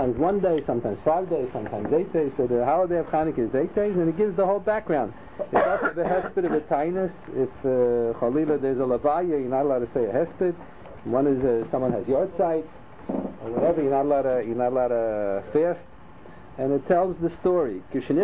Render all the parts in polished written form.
sometimes 1 day, sometimes 5 days, sometimes 8 days. So the holiday of Chanukah is 8 days, and it gives the whole background. It's also the hesped of a tainus. If Chalila there's a levaya, you're not allowed to say a hesped. One is someone has yard site or whatever. You're not allowed to fast. And it tells the story.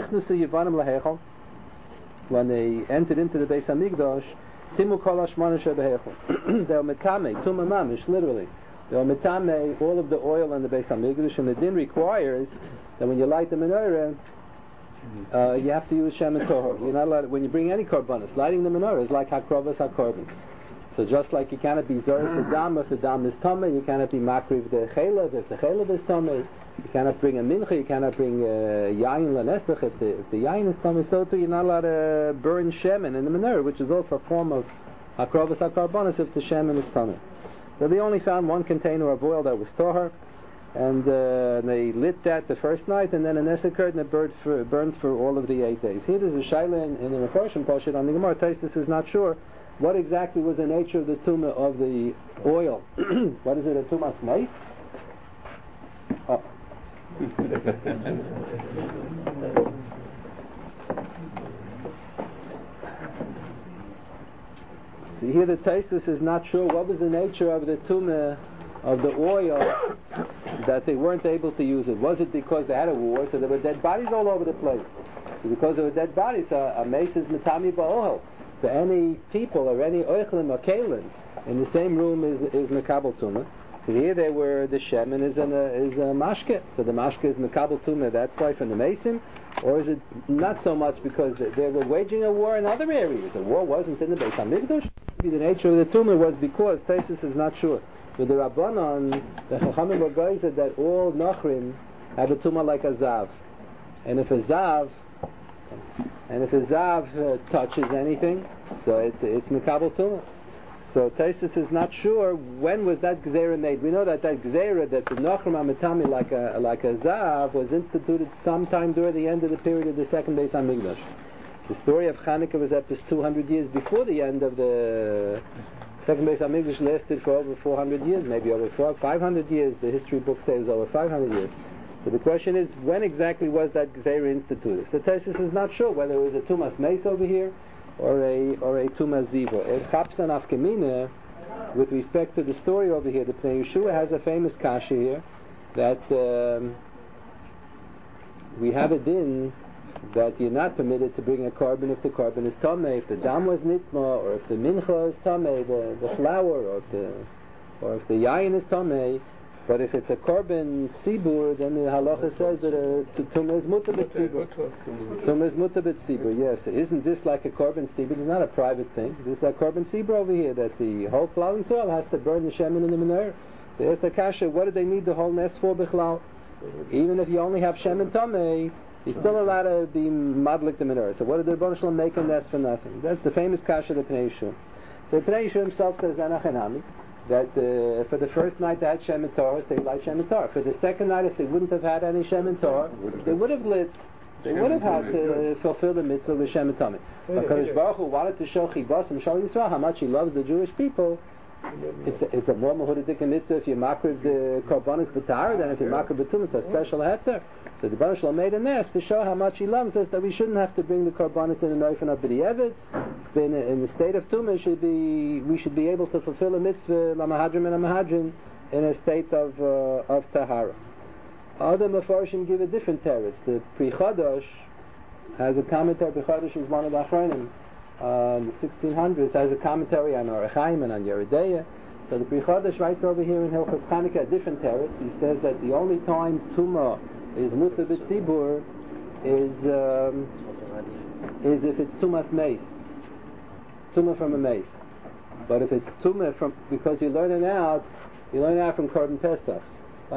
When they entered into the Beis Hamikdash, Timu kol hashmona shebehechel. They were metame, tuma mamish, literally. They were metame all of the oil in the Beis Hamikdash, and the din requires that when you light the menorah, you have to use Shem and Torah. You're not allowed, when you bring any korbanos, lighting the menorah is like hakrovas hakorban. So just like you cannot be zorah the dam if the dam is tameh, you cannot be makriv the chaylev if the chaylev is tameh. You cannot bring a mincha, you cannot bring yayin lanesach if the yayin is tameh. So too, you're not allowed to burn shemen in the menorah, which is also a form of hakrovas hakorbanos if the shemen is tameh. So they only found one container of oil that was tohar, and they lit that the first night, and then a nes occurred, and it burned for all of the 8 days. Here there's a shaila in the Mefarshim Pashut on the Gemara. Taisus is not sure what exactly was the nature of the tumah of the oil. What is it, a tumas mace? Oh. So here the Taisus is not sure what was the nature of the tumah of the oil that they weren't able to use it. Was it because they had a war, so there were dead bodies all over the place? So because there were dead bodies, a mace is metami ba'ohel. So any people or any oichlim or kalim in the same room is mekabel tumah. So here they were, the shemen is a mashke. So the mashke is mekabel tumah. That's why from the mason, or is it not so much because they were waging a war in other areas? The war wasn't in the Beis Hamikdash. The nature of the tumah was because Taisus is not sure. With the Rabbanon, the Chachamim were guys that all Nachrim have a tumah like a zav, and if a zav touches anything, so it's mekabel tumah. So Taisus is not sure when was that gzeira made. We know that gzeira that the Nachrim Amitami like a zav was instituted sometime during the end of the period of the second Beis Hamikdash. The story of Chanukah was up to 200 years before the end of the second Beis Hamikdash. Lasted for over 400 years, maybe over 500 years. The history book says over 500 years. So the question is, when exactly was that Gzeira instituted? So Taisus is not sure whether it was a Tumas Meis over here or a Tumas Ziva. El Chapsan Afkamina, with respect to the story over here, the Pnei Yeshua has a famous kasha here that we have a din that you're not permitted to bring a korban if the korban is tameh, if the dam was nitma, or if the mincha is tameh, the flour, or if the yayin is tameh. But if it's a korban tzibur, then the halacha says that tumah is mutabit tzibur. Tumah is mutabit tzibur. Yes, isn't this like a korban tzibur? It's not a private thing. This is a korban tzibur over here that the whole plowing soil has to burn the shemen in the menorah. So it's the kasha. What do they need the whole nes for bichlal? Even if you only have shemen tameh, you're still allowed to be madlik the menorah. So what did the Rebbeinu Shalom make a nes for nothing? That's the famous kasha of the Pnei Yeshua. So Pnei Yeshua himself says anachanami, that for the first night they had Shemin Torah, say light Shemin Torah. For the second night, if they wouldn't have had any Shemin Torah, they would have lit. They would have had to fulfill the mitzvah with Shemin Torah. But Kadosh Baruch Hu wanted to show Chibas and Shal Yisrael how much He loves the Jewish people. It's a more mehudadik mitzvah if you makriv the korbanos b'tahara than if you makriv b'tumah. It's a special heter. So the Baruch Shalom made a nest to show how much He loves us, that we shouldn't have to bring the korbanos in a noifen of b'di'evet. In the state of tumah, we should be able to fulfill a mitzvah lamahadrim and a mahadrin in a state of tahara. Other mefarshim give a different teretz. The Pri Chodosh has a commentary. Pri Chodosh is one of the achronim. In the 1600s has a commentary on Orach Chaim and on Yeridea. So the Pri Chodosh writes over here in Hilchos Chanukah a different teretz. He says that the only time tumah is mutar b'tzibur is if it's tumas meis, tumah from a mace. But if it's tumah from, because you learn it out from Korban Pesach. In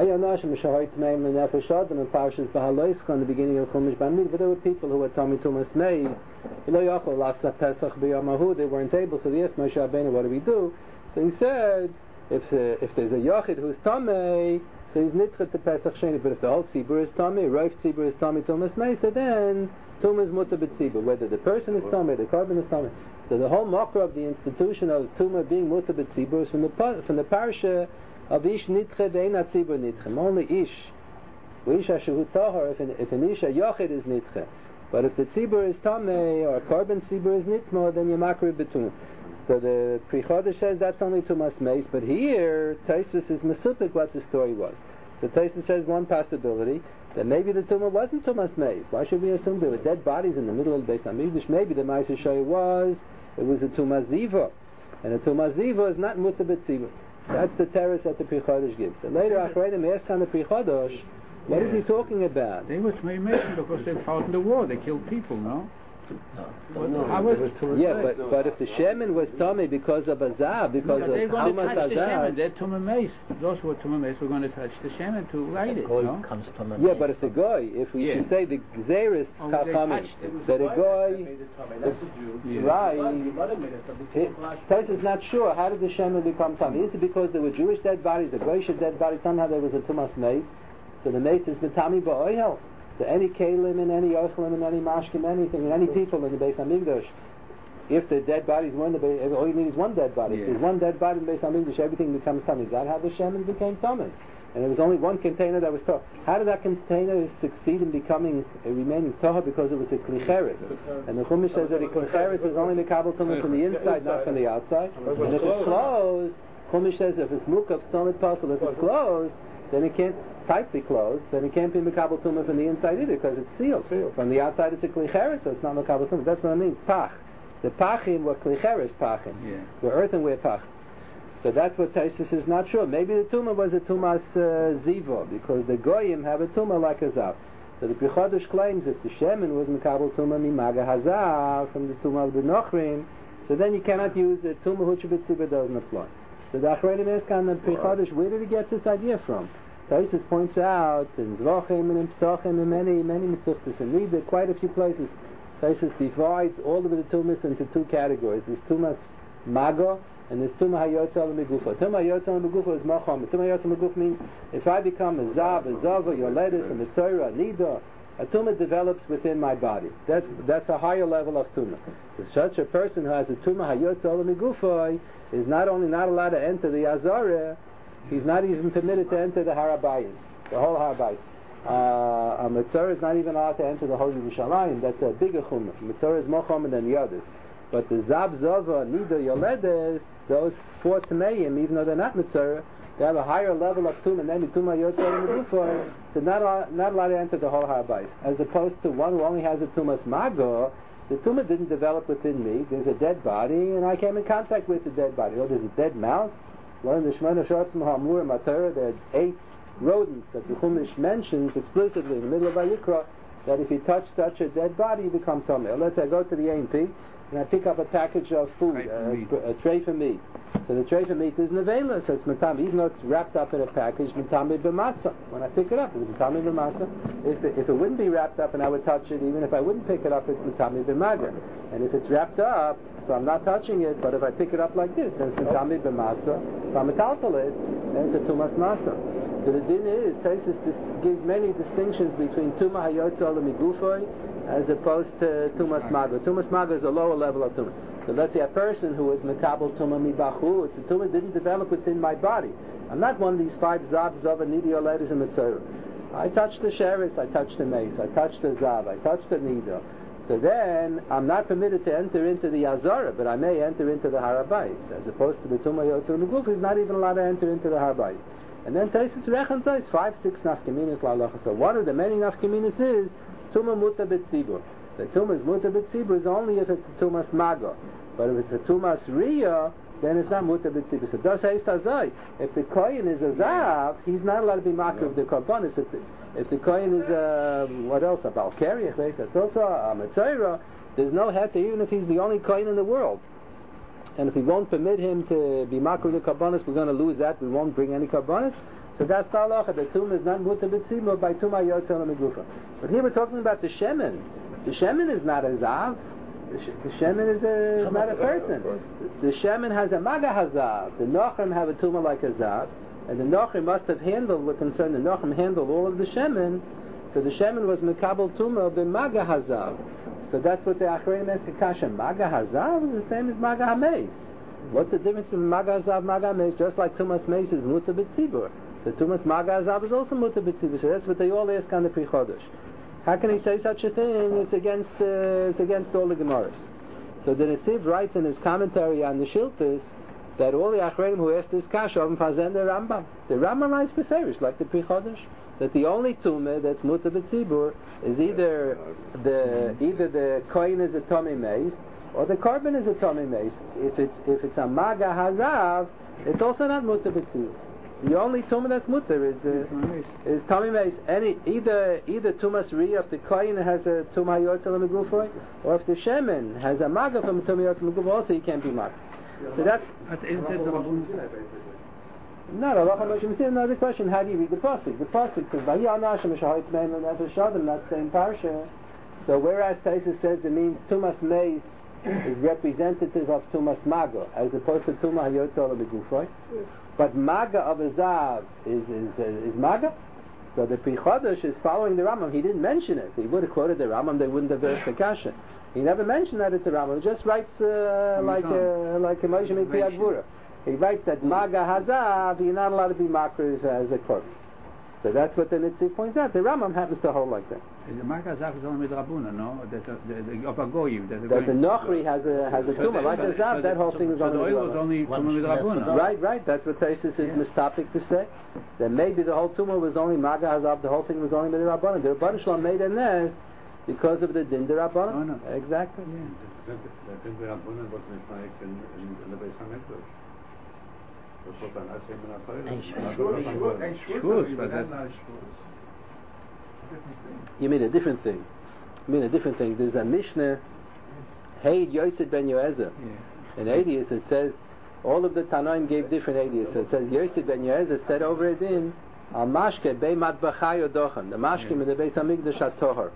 the beginning of Chumash Bamid, but there were people who were Tommy Tumas Meis. They weren't able, so they asked Moshe Rabbeinu, what do we do? So he said, if there's a Yochid who's Tomei, so he's Nitchet to Pesach Sheni, but if the whole Tzibur is Tomei, Rav Tzibur is Tomei Tumas Meis, so then Tumah is Mutar B'Tzibur, whether the person is Tomei, the Korban is Tomei. So the whole makra of the institution of Tumah being Mutar B'Tzibur is from the parasha of Ish Nitche Ve'ena Tzibur Nitchem. Only Ish Isha shehu tahor, if an Isha yochid is nitche. But if the tzibur is tamei, or korban tzibur is nitmo, then you're makriv betumah. So the Pri Chodesh says that's only tumas meis, but here Tosfos is mesupik what the story was. So Tosfos says one possibility, that maybe the tumah wasn't tumas meis. Why should we assume there were dead bodies in the middle of the Beis Hamikdash? Maybe the Ma'aser Shaya it was a tumas ziva, and a tumas ziva is not mutar b'tzibur. That's the teretz that the Pri Chodesh gives. So later Achreidim asked on the Pri Chodesh, what is he talking about? They were mentioned because they fought in the war. They killed people, no? How was it? Yeah, but if the shemen was tummy because of azab, because of they're going to touch the shemen. azab, They're tumah meis. Those who are tumah meis were going to touch the shemen to light it. No? Yeah, but if the guy, if we should say the gzeris chachamim, that a guy, right? Tais is not sure. How did the shemen become tummy? Is it because there were Jewish dead bodies, the Goyish dead bodies? Somehow there was a tumas meis, so the meis is mitami ba'oihel. So any kalim and any oichlim and any mashkim, anything, and any people in the Beis Hamikdash, if the dead bodies were in the Beis, all you need is one dead body. If there's one dead body in the Beis Hamikdash, everything becomes tummy. Is that how the shemen became tummy? And there was only one container that was toh. How did that container succeed in becoming a remaining toh? Because it was a klicheres. And the Chumash says that a klicheres is only the kabel tummy from the inside, not from the outside. And if it's closed, Chumash says if it's mukaf tzomit pasul, if it's closed, then it can't tightly closed, then it can't be mekabel tumah from the inside either because it's sealed. From the outside it's a klicheres, so it's not mekabel tumah. That's what it means. Pach. The pachim were klicheres pachim. Were earthenware pach. So that's what Tosfos is not sure. Maybe the tumah was a tumas ziva because the goyim have a tumah like a zav. So the Pri Chodesh claims if the shemen was mekabel tumah mimaga hazav from the tumah of the nochrim, so then you cannot use the tumah huchibitziba doesn't apply. So the Achreidim ask on the Pri Chodesh, where did he get this idea from? Tosfos points out in Zvachim and in Psachim and many Mesuftas and read quite a few places. Tosfos divides all of the tumas into two categories. There's tumas mago and there's tumah hayotza l'megufa. Tumah hayotza l'megufa is macham. Tumah hayotza l'megufa means if I become a zav, a zava, yoledis, a mitzora, a nida, a tumah develops within my body. That's a higher level of tumah. So such a person who has a tumah hayotza l'megufa is not only not allowed to enter the azara, he's not even permitted to enter the Harabayis, the whole Harabayis. A Mitzvah is not even allowed to enter the whole Yerushalayim. That's a bigger chumrah. Mitzvah is more chumrah than the others. But the Zav, Zova, Nida, Yoledes, those four Tameim, even though they're not Mitzvah, they have a higher level of Tumah, namely Tumah Yotzei and Megufa, so not allowed to enter the whole Harabayis. As opposed to one who only has a Tumas Mago, the Tumah didn't develop within me. There's a dead body, and I came in contact with the dead body. Or there's a dead mouse. One of the Shemona Shotzim HaMur Matorah, there are 8 rodents that the Chumash mentions explicitly in the middle of Vayikra, that if you touch such a dead body, you become Tomei. Let's say I go to the A&P, and I pick up a package of food, a tray for meat. So the tray for meat is nevela, so it's matami, even though it's wrapped up in a package, matami b'masa. When I pick it up, it's matami b'masa. If it wouldn't be wrapped up and I would touch it, even if I wouldn't pick it up, it's matami b'maga. And if it's wrapped up, so I'm not touching it, but if I pick it up like this, then it's matami b'masa. If I'm metaltal it, then it's a tumas masa. So the din is, Tosfos gives many distinctions between Tumah Hayotza L'Migufoi as opposed to Tumas Maga. Tumas Maga is a lower level of Tumah. So let's say a person who is Mekabel Tumah Mibachu, it's a Tumah didn't develop within my body. I'm not one of these 5 Zav, Zava, Nida, Yoledis, and Mitzorah. I touched the Sheretz, I touched the Mace, I touched the Zav, I touched the Nida. So then, I'm not permitted to enter into the Azara, but I may enter into the Harabayis. As opposed to the Tumah Hayotza L'Migufoi, is not even allowed to enter into the Harabayis. And then Tosfos rechon says 5-6 nafkaminas la'alacha. So one of the many nafkaminas is Tumah Muta B'Tzibur. The Tumah is Muta B'Tzibur is only if it's a Tumas Maga. But if it's a Tumas Riyah, then it's not Muta B'Tzibur. So Das heißt Azai. If the Kohen is a Zav, he's not allowed to be Makar of the Karbonis. If the Kohen is what else? A Balkariach, that's also a Metzora. There's no heter, even if he's the only Kohen in the world. And if we won't permit him to be makar the karbonis, we're going to lose that. We won't bring any karbonis. So that's the halacha. The tumah is not muta b'tzibur by tumah yotzei l'megufa. But here we're talking about the shemen. The shemen is not a zav. The shemen is not a person. The shemen has a maga hazav. The nochrim have a tumah like a zav, and the nochrim must have handled. We're concerned the nochrim handled all of the shemen. So the shemen was mekabel tumah of the maga hazav. So that's what the Achreidim ask Kasha. Maga Hazav is the same as Maga HaMeis. What's the difference between Maga Hazav and Maga HaMeis? Just like Tumas Meis is Muta B'Tzibur. So The Tumas Maga Azav is also mutter b'tzibur. So that's what they all ask on the Pri Chodesh. How can he say such a thing? It's against all the Gemaras. So the Netziv writes in his commentary on the Shiltas that all the Achreinim who asked this kasha of Fazen the Rambam. The Rambam writes beferish, like the Pri Chodesh, that the only tumah that's mutter b'tzibur is either the kohen is a tomei meis or the carbon is a tomei meis. If it's a maga hazav, it's also not mutter b'tzibur. The only tumah that's mutter is tomei meis. Either tumas ri if the kohen has a tumah yotzel megufroi, or if the shemen has a maga from a tumah yotzel megufroi, also he can't be maga. So that's. No, another question. How do you read the pasuk? The pasuk says "Vayiyanash Mishahayit Meim Nefesh Adam." That same parsha. So whereas Taisa says it means Tumas Meis is representative of Tumas Maga as opposed to Tumah Hayotzal Begufay, but Maga of Azav is Maga. So the Pri Chodesh is following the Rambam. He didn't mention it. If he would have quoted the Rambam, they wouldn't have versed the kasha. He never mentioned that it's a Rambam. He just writes like a Moshe Mipi Agvura. He writes that Maga Hazav, you're not allowed to be makriv as a korban. So that's what the Netziv points out. The Rambam happens to hold like that. The Maga Hazav is only with Rabuna, no? That the Nochri has a tumah like the Zav. That whole thing is only with Rabuna. The oil was only tumah with Rabuna. Right. That's what Taisus is mistopic to say. That maybe the whole tumah was only Maga Hazav. The whole thing was only with the Rabuna. The Rebbeinu Shalom made a nes because of the din the Rabbanan. Oh, no. Exactly. The din the Rabbanan was like in the Beis HaMikdash. You mean a different thing. There's a Mishnah, Heid Yosef ben Yoezer. In Eidius it says, all of the Tanoim gave different Eidius. So it says, Yosef ben Yoezer said over it in, Al Mashke Bei Matbachai Odochan. The Mashke in the Beis HaMikdash HaTohar.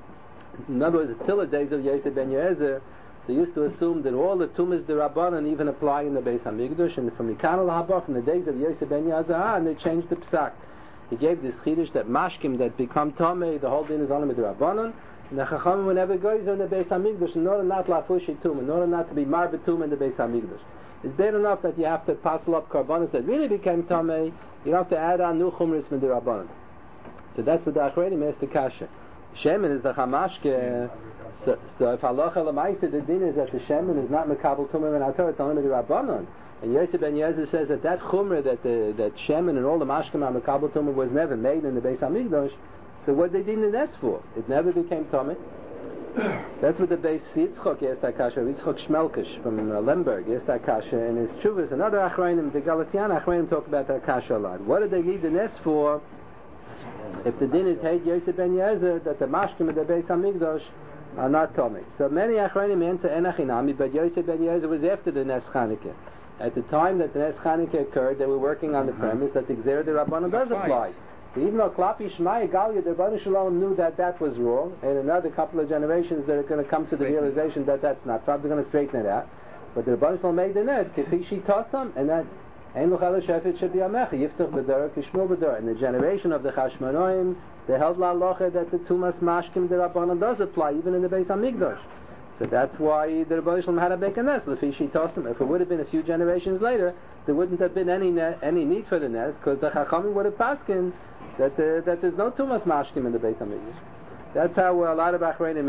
In other words, till the days of Yosef ben Yoezer, they used to assume that all the tumas the Rabbanan even apply in the Beis HaMikdash, and from Yikanal Haba, from the days of Yosef ben Yazah, and they changed the psak. He gave this chiddush that mashkim that become tamei, the whole din is only with the Rabbanan, and the Chachamim whenever goes in the Beis HaMikdash, in order not lafushi tumah, in order not to be marbetum in the Beis HaMikdash. It's bad enough that you have to passel up karbanos that really became tamei. You don't have to add on new chumris with the Rabbanan. So that's what the Achreinim asked the kasha. Shemen is the chamashke. So if halacha l'maisa, the din is that the shemen is not mekabel tumah and ator, it's only the Rabbanon. And Yosef ben Yezer says that chumrah, that shemen and all the mashkim are mekabel tumah was never made in the Beis HaMikdash. So what they did in this for? It never became tumah. That's what the Beis Yitzchok asked Akasha, Yitzchok Shmelkish from Lemberg asked Akasha, and his Chuvas and other Achreinim, the Galatian Achreinim talk about Akasha a lot. What did they need the nest for? If the din is Heid Yosef ben Yezer, that the mashkim of the Beis HaMikdash are not tummy. So many Achronim answer Enachinami, but Yosef ben Yezer was after the Nes Chanukah. At the time that the Nes Chanukah occurred, they were working on the premise that the Gzera de Rabbanan does apply. So even though Klapi Shmai Galia, the Rebbeinu Shalom knew that was wrong, and another couple of generations they're going to come to the realization that that's not, probably going to straighten it out. But the Rebbeinu Shalom made the Nes, Kefishi Tosam, and that Ein Luchal Shefet should be Amecha, Yiftach B'dara, Kishmul B'dara. In the generation of the Chashmonoim, they held La Locha that the Tumas Mashkim the Rabbanan does apply even in the Beis HaMikdash. So that's why the Rebbeinu Shalom had to make a nes. Lefishi Tosam. If it would have been a few generations later, there wouldn't have been any need for the nes, because the Chachamim would have paskin that there's no Tumas Mashkim in the Beis HaMikdash. That's how a lot of Achreinim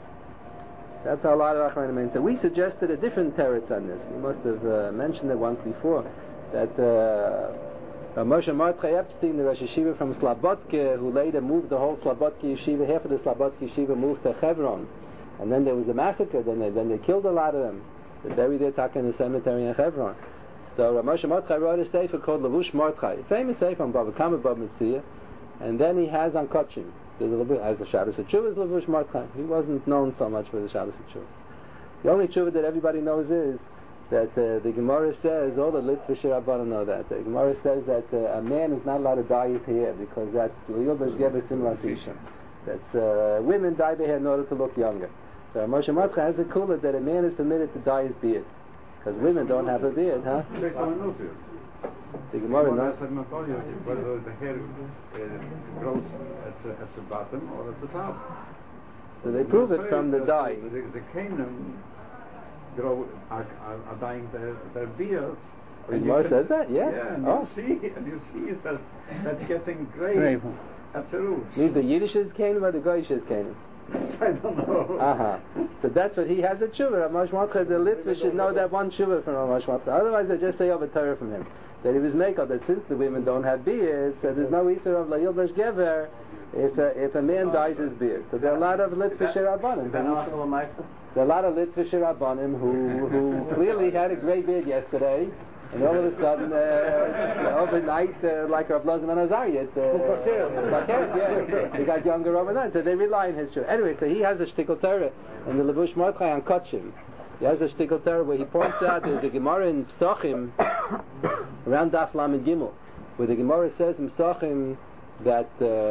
answer. We suggested a different teretz on this. We must have mentioned it once before. That Moshe Mordechai Epstein, the Rosh Yeshiva from Slobodka, who later moved the whole Slobodka Yeshiva, half of the Slobodka Yeshiva moved to Hebron, and then there was a massacre. Then they killed a lot of them. They buried their taka in the cemetery in Hebron. So Moshe Mordechai wrote a sefer called Lavush Mordechai, a famous sefer on Bava Kama Bava Metzia, and then he has on Kochim. As the Shabbos HaTshuvah is Lavush Mordechai. He wasn't known so much for the Shabbos HaTshuvah. The only Tshuvah that everybody knows is that the Gemara says, all the Litzvah Rabbanan know that. The Gemara says that a man is not allowed to dye his hair because that's L'yilbash Gebesim Lasisha. That's women dye their hair in order to look younger. So Moshe Mordechai has a kula that a man is permitted to dye his beard because women don't have a beard, huh? The Gemara knows. Whether the hair grows at the bottom or at the top. So they prove it from the dye. The Canaan are dyeing their beards The Gemara says that, yeah. And you see that's getting Grave. Absolutely. Means the Yiddish's Canaan or the Goyish's Canaan? I don't know. So that's what he has a tshuva. Ramash Matcha, the Litvish should know that one tshuva from Ramash Matcha. Otherwise, they just say over Torah from him. That he was makel, that since the women don't have beards, so there's no Isser of La'ilbash Gever if a man dyes his beard. So there are a lot of Litvish Rabbanim. There are a lot of Litvish Rabbanim who clearly had a great beard yesterday, and all of a sudden, overnight, like Rav Lozman Azariah, he got younger overnight, so they rely on his tshuva. Anyway, so he has a shtickle Torah in the Levush Mordechai on Kotchim. He has a shtickle Torah where he points out there's a Gemara in Psachim around Daf Lamed Gimel, where the Gemara says in Psachim that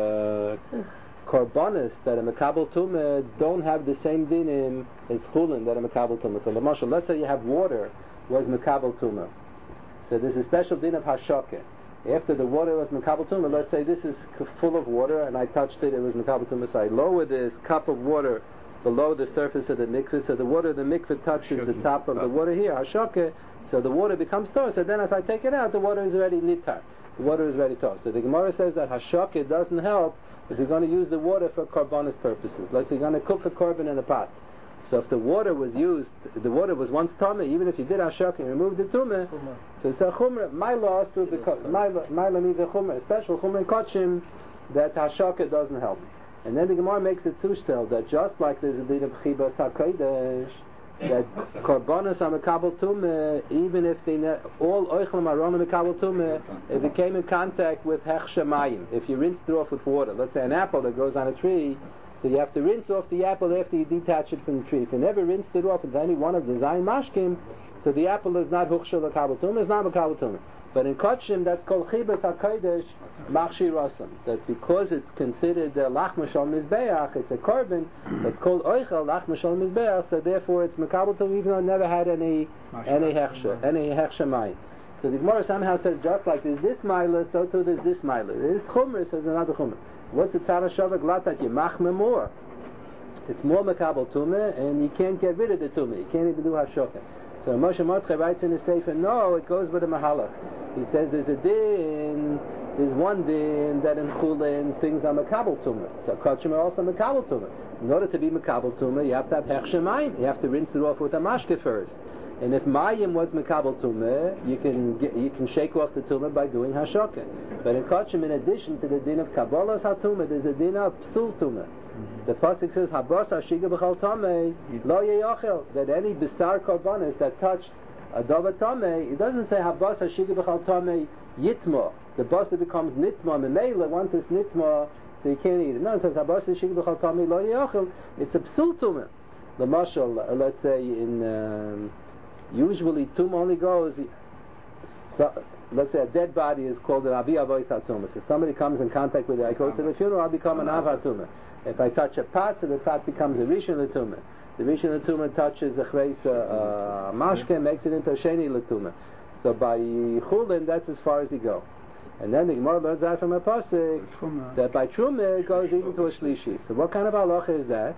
korbanos that a Mekabel Tumah don't have the same dinim as chulin that a Mekabel Tumah. So, Lamashal, let's say you have water was Mekabel Tumah. So there's a special din of hashakeh. After the water was Mekabel Tumah, let's say this is full of water and I touched it was Mekabel Tumah, so I lower this cup of water below the surface of the mikveh, so the water of the mikveh touches the top of the water here, hashakeh, so the water becomes tor. So then if I take it out, the water is already nitar. The water is already tor. So the Gemara says that hashakeh doesn't help if you're going to use the water for korbanos purposes. Let's say you're going to cook a korban in a pot. So if the water was used, the water was once tumah, even if you did hashakeh and removed the tumah, so it's a chumrah. My law is because my means a chumrah, a special chumrah in kotchim that hashakeh doesn't help. And then the Gemara makes it zushtel that just like there's a din of chibas hakodesh, that korbanos are mekabel tumah, even if they all oichlim are on mekabel tumah, if it came in contact with hechsher mayim, if you rinsed it off with water, let's say an apple that grows on a tree. So you have to rinse off the apple after you detach it from the tree. If you never rinsed it off with any one of the Zayin Mashkim, so the apple is not Huchshel L'Kabel Tumah, it's not L'Kabel Tumah. But in Kotchim, that's called Chibas HaKodesh Machshir Rasam. That because it's considered Lach Mashal Mizbeach, it's a korban, it's called Oichel Lach Mashal Mizbeach, so therefore it's Mekabel Tumah, even though it never had any Hechsher Mayim. So the Gemara somehow says, just like there's this Mila, so too there's this Mila. There's Chumrah, says another Chumrah. What's the tzara shavak lat that you machme more? It's more mekabel tumah, and you can't get rid of the tumah. You can't even do hashokah. So Moshe Mordechai writes in the sefer, no, it goes with a mahalach. He says there's one din that in chulin things are mekabel tumah. So kotchim are also mekabel tumah. In order to be mekabel tumah, you have to have hechsher mayim. You have to rinse it off with a mashke first. And if mayim was mekabel tumah, you can shake off the tumah by doing hashokah. But in kotchim, in addition to the din of kabbalas hatumah, there's a din of psul tumah. The pasuk says habas hashiga b'chal tamei lo yeyachel, that any bisar korbanos that touched a dava tamei, it doesn't say habas hashiga b'chal tamei yitma. The basa becomes nitma memela. Once it's nitma, so you can't eat it. No, it says habas hashiga b'chal tamei lo yeyachel. It's a psul tumah. The mashal, let's say in usually tumah only goes. Let's say a dead body is called an avi avois hatumah. So somebody comes in contact with it, I go to the funeral, I'll become an av hatumah. If I touch a pot, so the pot becomes a rishon l'tumah. The rishon l'tumah touches a chreis mashke, makes it into a sheni l'tumah. So by chulin, that's as far as you go. And then the Gemara learns out from a pasuk that by truma it goes even to a shlishi. So what kind of halacha is that?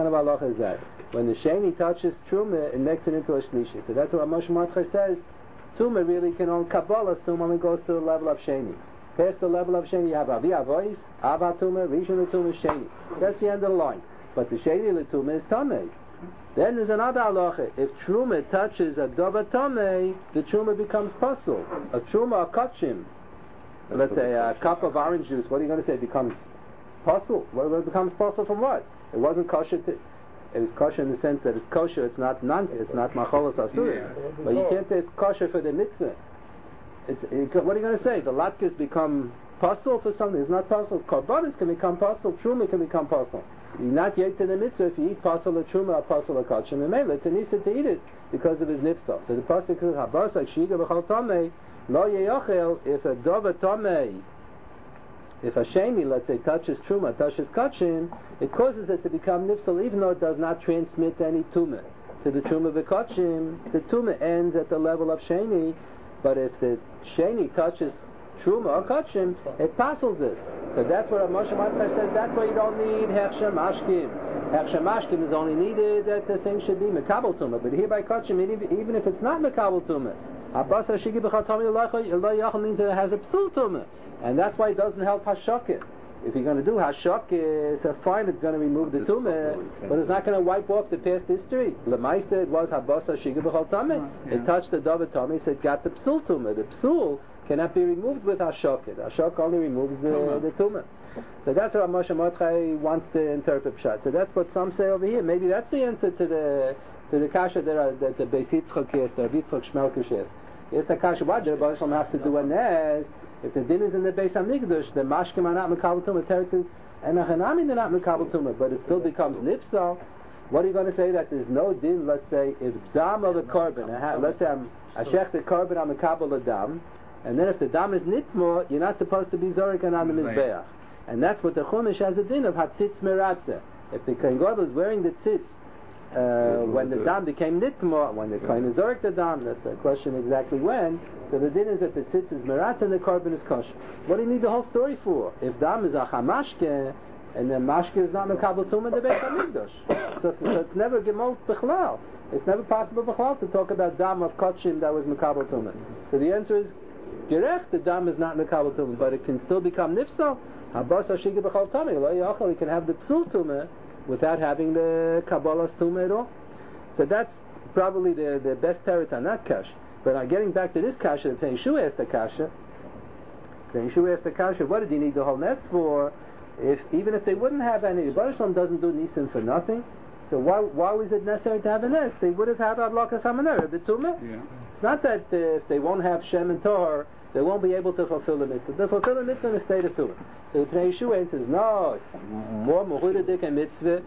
When the sheni touches truma, it makes it into a shlishi. So that's what Moshe Mordechai says. Tumah really can only kabbalas tumah only goes to the level of sheni. Past the level of sheni, you have avi avois, ava tumah, rishon l'tumah, sheni. That's the end of the line. But the sheni l'tumah is tamei. Then there's another halacha. If truma touches a dava tamei, the truma becomes pasul. A truma, a kachim. Let's say a cup of orange juice. What are you going to say? It becomes pasul. Well, it becomes pasul from what? It wasn't kosher. It was kosher in the sense that it's kosher. It's not macholos asurim. But you can't say it's kosher for the mitzvah. What are you going to say? The latkes become pasul for something. It's not pasul. Korbanos can become pasul. Truma can become pasul. You're not yet in the mitzvah if you eat pasul or truma or pasul or kachim. And it's an issa to eat it because of his nifsal. So the pasuk says habas like shiga b'chal tamei lo yeyachel. If a dova tamei, if a sheni, let's say, touches truma, touches kachim, it causes it to become nifsal, even though it does not transmit any tumah to the truma v'kachim. The tumah ends at the level of sheni. But if the sheni touches truma or kachim, it passes it. So that's what Moshe Mordechai said. That's why you don't need hechsher mashkim. Hechsher mashkim is only needed that the thing should be mekabel tumah. But here by kachim, even if it's not mekabel tumah, Habasa shigi b'chal tamei lo yachal means that it has a psul tumah, and that's why it doesn't help hashakah. If you're going to do hashakah, so fine, it's going to remove the tumah, but it's not going to wipe off the past history. Lemaisa, it was habasa shigi b'chal tamei. It touched the davar tamei, so it got the psul tumah. The psul cannot be removed with hashakah. The hashakah only removes the tumah. So that's what Moshe Mordechai wants to interpret pshat. So that's what some say over here. Maybe that's the answer to the kasha that the Beis Yitzchak is, the Yitzchak Shmelkish is. Yes, the kasha, why did the Baruch have to do a nes? If the din is in the Beis Hamikdash, the mashkim are not mekabel tumah. Teretz is and achanami they're not mekabel tumah, but it still becomes nipsal. What are you going to say that there's no din? Let's say if dam of a korban, let's say I shech the korban on the kabel of dam, and then if the dam is nitmo, you're not supposed to be zorik on the mizbeach. And that's what the Chumash has a din of hatzitz meratzeh. If the Kohen Gadol is wearing the tzitz when the dam became nitmo, when the Kohen is zorik the dam, that's a question exactly when. So the din is that the tzitz is meratzeh and the korban is kosher. What do you need the whole story for? If dam is a chamashke and the mashke is not mekabel tumah the Beit Hamikdash, so it's never gemot bichlal. It's never possible bichlal to talk about dam of kotshim that was mekabel tumah. So the answer is gerech, the dam is not mekabel tumah, but it can still become nifsal. Habasa shigi b'chal tamei lo yachal. We can have the psul tumah without having the kabbalas tumah at all. So that's probably the best teretz on that kash. But getting back to this kasha, the Pnei Yeshua asked the kasha. What did he need the whole nes for? Even if they wouldn't have any, the Baruch Shalom doesn't do nisim for nothing. So why was it necessary to have a nes? They would have had adlakas hamanera, the tumah. Yeah. It's not that if they won't have shem and tor, they won't be able to fulfill the mitzvah. They fulfill the mitzvah in a state of tumah. So the Pnei Yeshua says, no, it's more mechudadik a mitzvah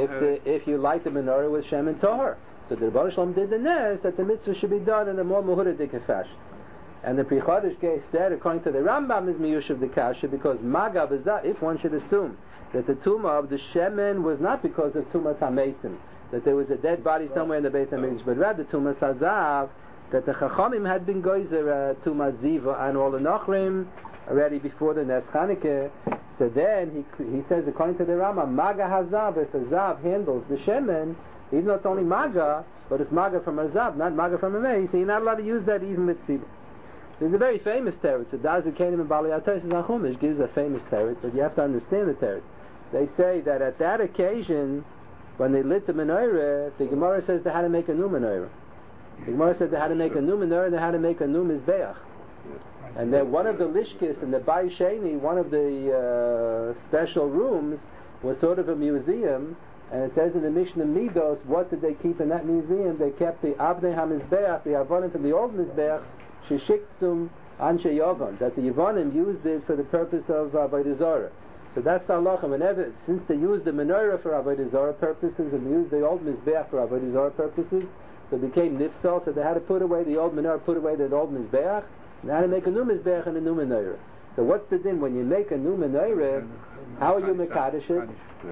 if you light the menorah with shem and tor. So the Baruch Shalom did the nes that the mitzvah should be done in a more mechudadik fashion. And the Pri Chodesh said, according to the Rambam, is miyushav the kasha because magav is that. If one should assume that the tumah of the shemen was not because of tumas hamesim, that there was a dead body somewhere in the Beis Hamikdash, but rather tumas hazav, that the Chachamim had been goyzer tumas ziva and all the nachrim already before the Nes Chanukah. So then he says, according to the Rambam, maga hazav, if a zav handles the shemen, even though it's only maga, but it's maga from a zav, not maga from a mei, so you're not allowed to use that even with tzibah. There's a very famous teretz. The Dazi Kenim and Bali Atayis Chumash gives a famous teretz, but you have to understand the teretz. They say that at that occasion, when they lit the menorah, the Gemara says they had to make a new menorah. The Gemara said they had to make a new menorah and they had to make a new mizbeach. And then one of the lishkis in the Bai Sheni, one of the special rooms, was sort of a museum. And it says in the Mishnah Midos, what did they keep in that museum? They kept the Avnei HaMizbeach, the Avonim from the old Mizbeach, Sheshiktzum Anshe Yavon, that the Yavonim used it for the purpose of Avodah Zarah. So that's the halacha. Since they used the menorah for Avodah Zarah purposes and they used the old Mizbeach for Avodah Zarah purposes, so it became nifsal, so they had to put away the old menorah, put away the old Mizbeach, and they had to make a new Mizbeach and a new menorah. So what's the din? When you make a new menorah, how are you mekadosh it?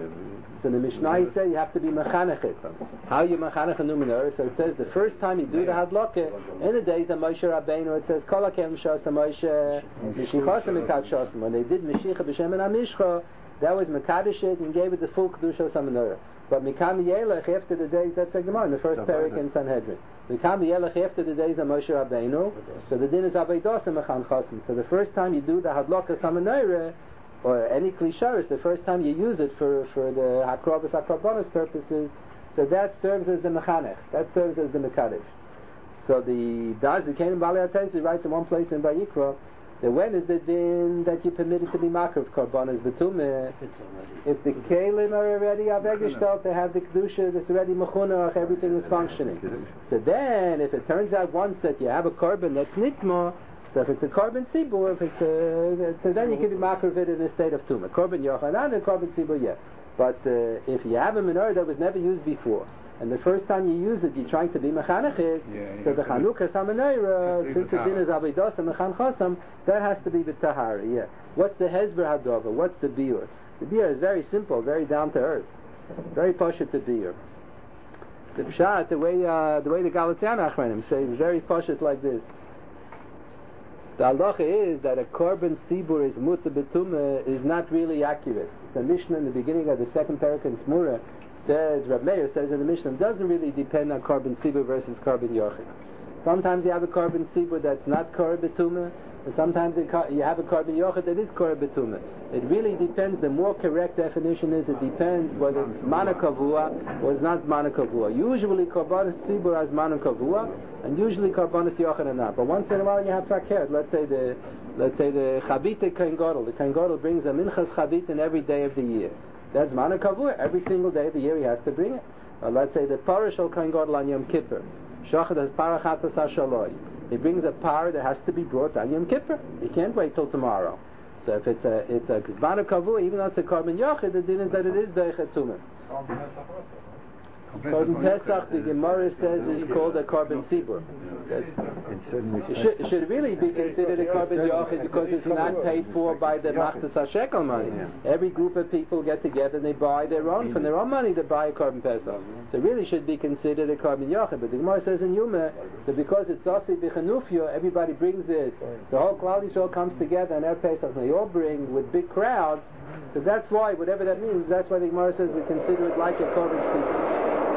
So the Mishnah said you have to be mechanech it. How are you mechanech a new menorah? So it says the first time you do the hadlaka, in the days of Moshe Rabbeinu, it says Kol hakem shas Moshe Meshichasem mekad shasem. When they did Meshicha b'Shem and Amishcha, that was mekadosh it and gave it the full kedusha of menorah. But Mikam Yelech after the days, that's a Gemara in the first parak in Sanhedrin. Mikam Yelech after the days of Moshe Rabbeinu, so the din is Aveidos and Mechan Chasam. So the first time you do the Hadlaka Samanayre, or any Klisharis, the first time you use it for the Hakrobas Hakrabonis purposes, so that serves as the Mechanech, that serves as the Mekadesh. So the Daz, the Kenim Bali Atayis, writes in one place in Vayikra, that when is the din that you're permitted to be makar karbanas betumah? If the kelim are already avegishtal to have the kedusha that's already mechunach, everything is functioning. So then, if it turns out once that you have a korban that's nitma, so if it's a korban tzibur, so then you can be makar of it in a state of tumah. Korban yochanan and korban tzibur, yeah. But if you have a menorah that was never used before, and the first time you use it, you're trying to be mechanechit, so the Chanukah Samanayra, since the din is Avidos and Mechan Chasam, that has to be the Tahara, yeah. What's the Hezber Hadova? What's the Biur? The Biur is very simple, very down to earth. Very Pashat the Biur. The Pshat, the way the Galatian Achronim say, is very Pashat like this. The halacha is that a korban sibur is muta betumah is not really accurate. It's a Mishnah in the beginning of the second parak in Tmura, says, Rab Meir says in the Mishnah, doesn't really depend on korban sibur versus korban yochid. Sometimes you have a carbon sibur that's not korah betuma, and sometimes you have a carbon yochid that is korah betuma. It really depends. The more correct definition is, it depends whether it's mana kavua or it's not mana kavua. Usually karbanis sibur has mana kavua, and usually karbanis yochid are not. But once in a while you have fakir. Let's say the chabita kain gadol. The kain gadol brings a minchas chabitin every day of the year. That's mana kavua. Every single day of the year he has to bring it. Let's say the parashal kain gadol on Yom Kippur. Shachad has parachatas hashaloi. He brings a par that has to be brought on Yom Kippur. He can't wait till tomorrow. So if it's a kizbana kavu, even though it's a carbon yachid, the din is that it is deichet tumah. Carbon Pesach, the Gemara says, is called a carbon sibur. It should really be considered a carbon yachid because it's not paid for by the machtas hashekel money. Every group of people get together and they buy from their own money to buy a carbon Pesach. So it really should be considered a carbon yachid. But the Gemara says in Yuma that because it's zasi b'chanufya, everybody brings it. The whole Klal Yisrael comes together and Erev Pesach they all bring with big crowds. So that's why, whatever that means, that's why the Gemara says we consider it like a carbon sibur.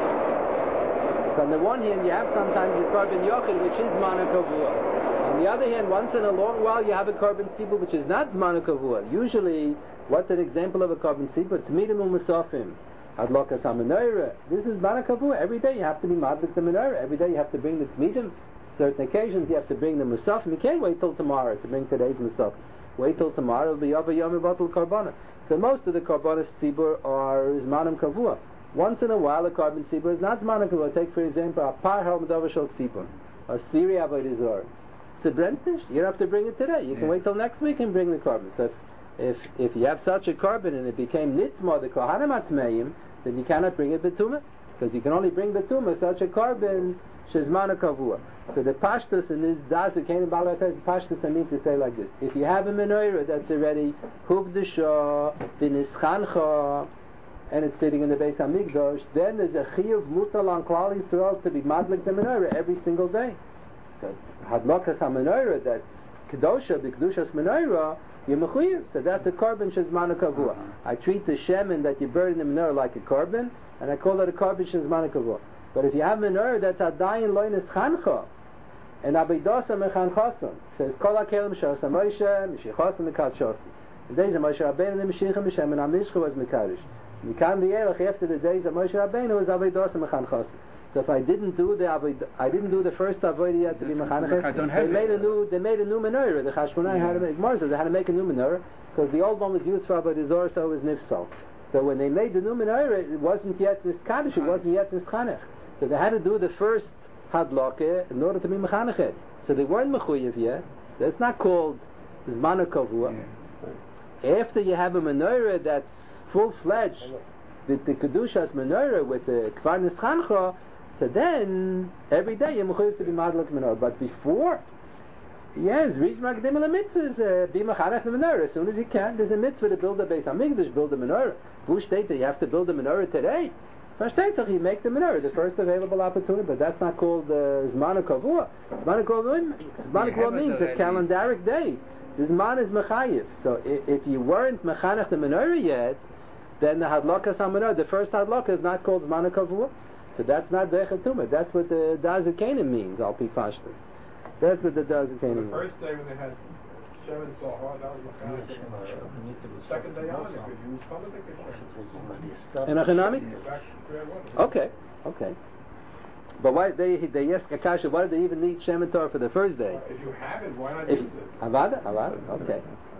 So on the one hand, you have sometimes a carbon yochid, which is mana kavua. On the other hand, once in a long while, you have a carbon sibur, which is not mana kavua. Usually, what's an example of a carbon sibur? Tmidim u'musafim. Hadlokas ha'menorah. This is mana kavua. Every day you have to be madlik the menorah. Every day you have to bring the tmidim. Certain occasions you have to bring the musafim. You can't wait till tomorrow to bring today's musafim. Wait till tomorrow, it'll be yava yom batul karbana. So most of the karbanas sibur is manam kavua. Once in a while, a carbon sibur is not zman kavua. Take for example a par helmadavar shel sibur, a siri avodah zor. It's a brentish. You don't have to bring it today. You can wait till next week and bring the carbon. So if you have such a carbon and it became nitma the kohanim atmeim, then you cannot bring it betuma because you can only bring betuma such a carbon shezman kavua. So the pashtus in this das the kain balatas pashtus I mean to say like this: if you have a menorah that's already hugdasha b'nischancha, and it's sitting in the Beis Hamikdash, then there's a chiyuv mutal on Klal Yisrael to be madlik the menorah every single day. So hadlokas ha-menorah, that's kedosha, b'kedushas menorah, you're mechuyev. So that's a carbon shezman kavua. I treat the shemen that you burn in the menorah like a carbon, and I call it a carbon shezman kavua. But if you have menorah that's adayin loinis chancha, and abidosa mechanchasim, says kol hakelim shos ha-Moshe, mishichosim mekadshos. The days of Moshe Rabbeinu, the Mashiach and Mishem, and HaMishcha was mekadish. Mikam v'yelech after the days of Moshe Rabbeinu was avodos mechanchos. So if I didn't do the first avodah yet to be mechanches, they made a new menorah. The Chashmonai had to make Marza. They had to make a new menorah because the old one was used for avodah zor, so it was nifsal. So when they made the new menorah, it wasn't yet niskadish, it wasn't yet nischanech. So they had to do the first hadlokeh in order to be mechanechet. So they weren't mechuyev yet. That's not called zman kavua. After you have a menorah that's full-fledged with the kedushas menorah with the kvar nischancha, so then every day you're mechuyev to be madlik menorah. But before, yes, reach makdim la mitzvahs, be mechanech the menorah as soon as you can. There's a mitzvah to build a Beis Hamikdash, build a menorah. Who states that you have to build a menorah today? First you make the menorah, the first available opportunity, but that's not called zman kavua. Zman kavua means a calendaric day. The zman is mechayev. So if you weren't mechanech the menorah yet, then the hadlokas ha-menorah, the first hadloka is not called zman kavua. So that's not deichet tumah. That's what the das kanim means, al pi pashtus. That's what the das kanim means. The first day when they had shemen sohar, that was mechanech. The second day on, you could use kamadik And achanami? Okay. But why they ask Akasha, why do they even need shemen Torah for the first day? If you have it, why not use it? Avada, okay.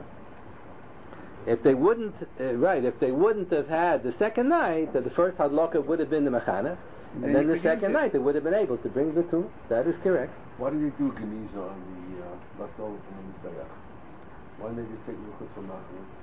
If they wouldn't, if they wouldn't have had the second night, the first hadloka would have been the mechanech, and then the second night they would have been able to bring the two. That is correct. Why do you do geniza on the leftover from the Mizbeach? Why maybe take the chutz from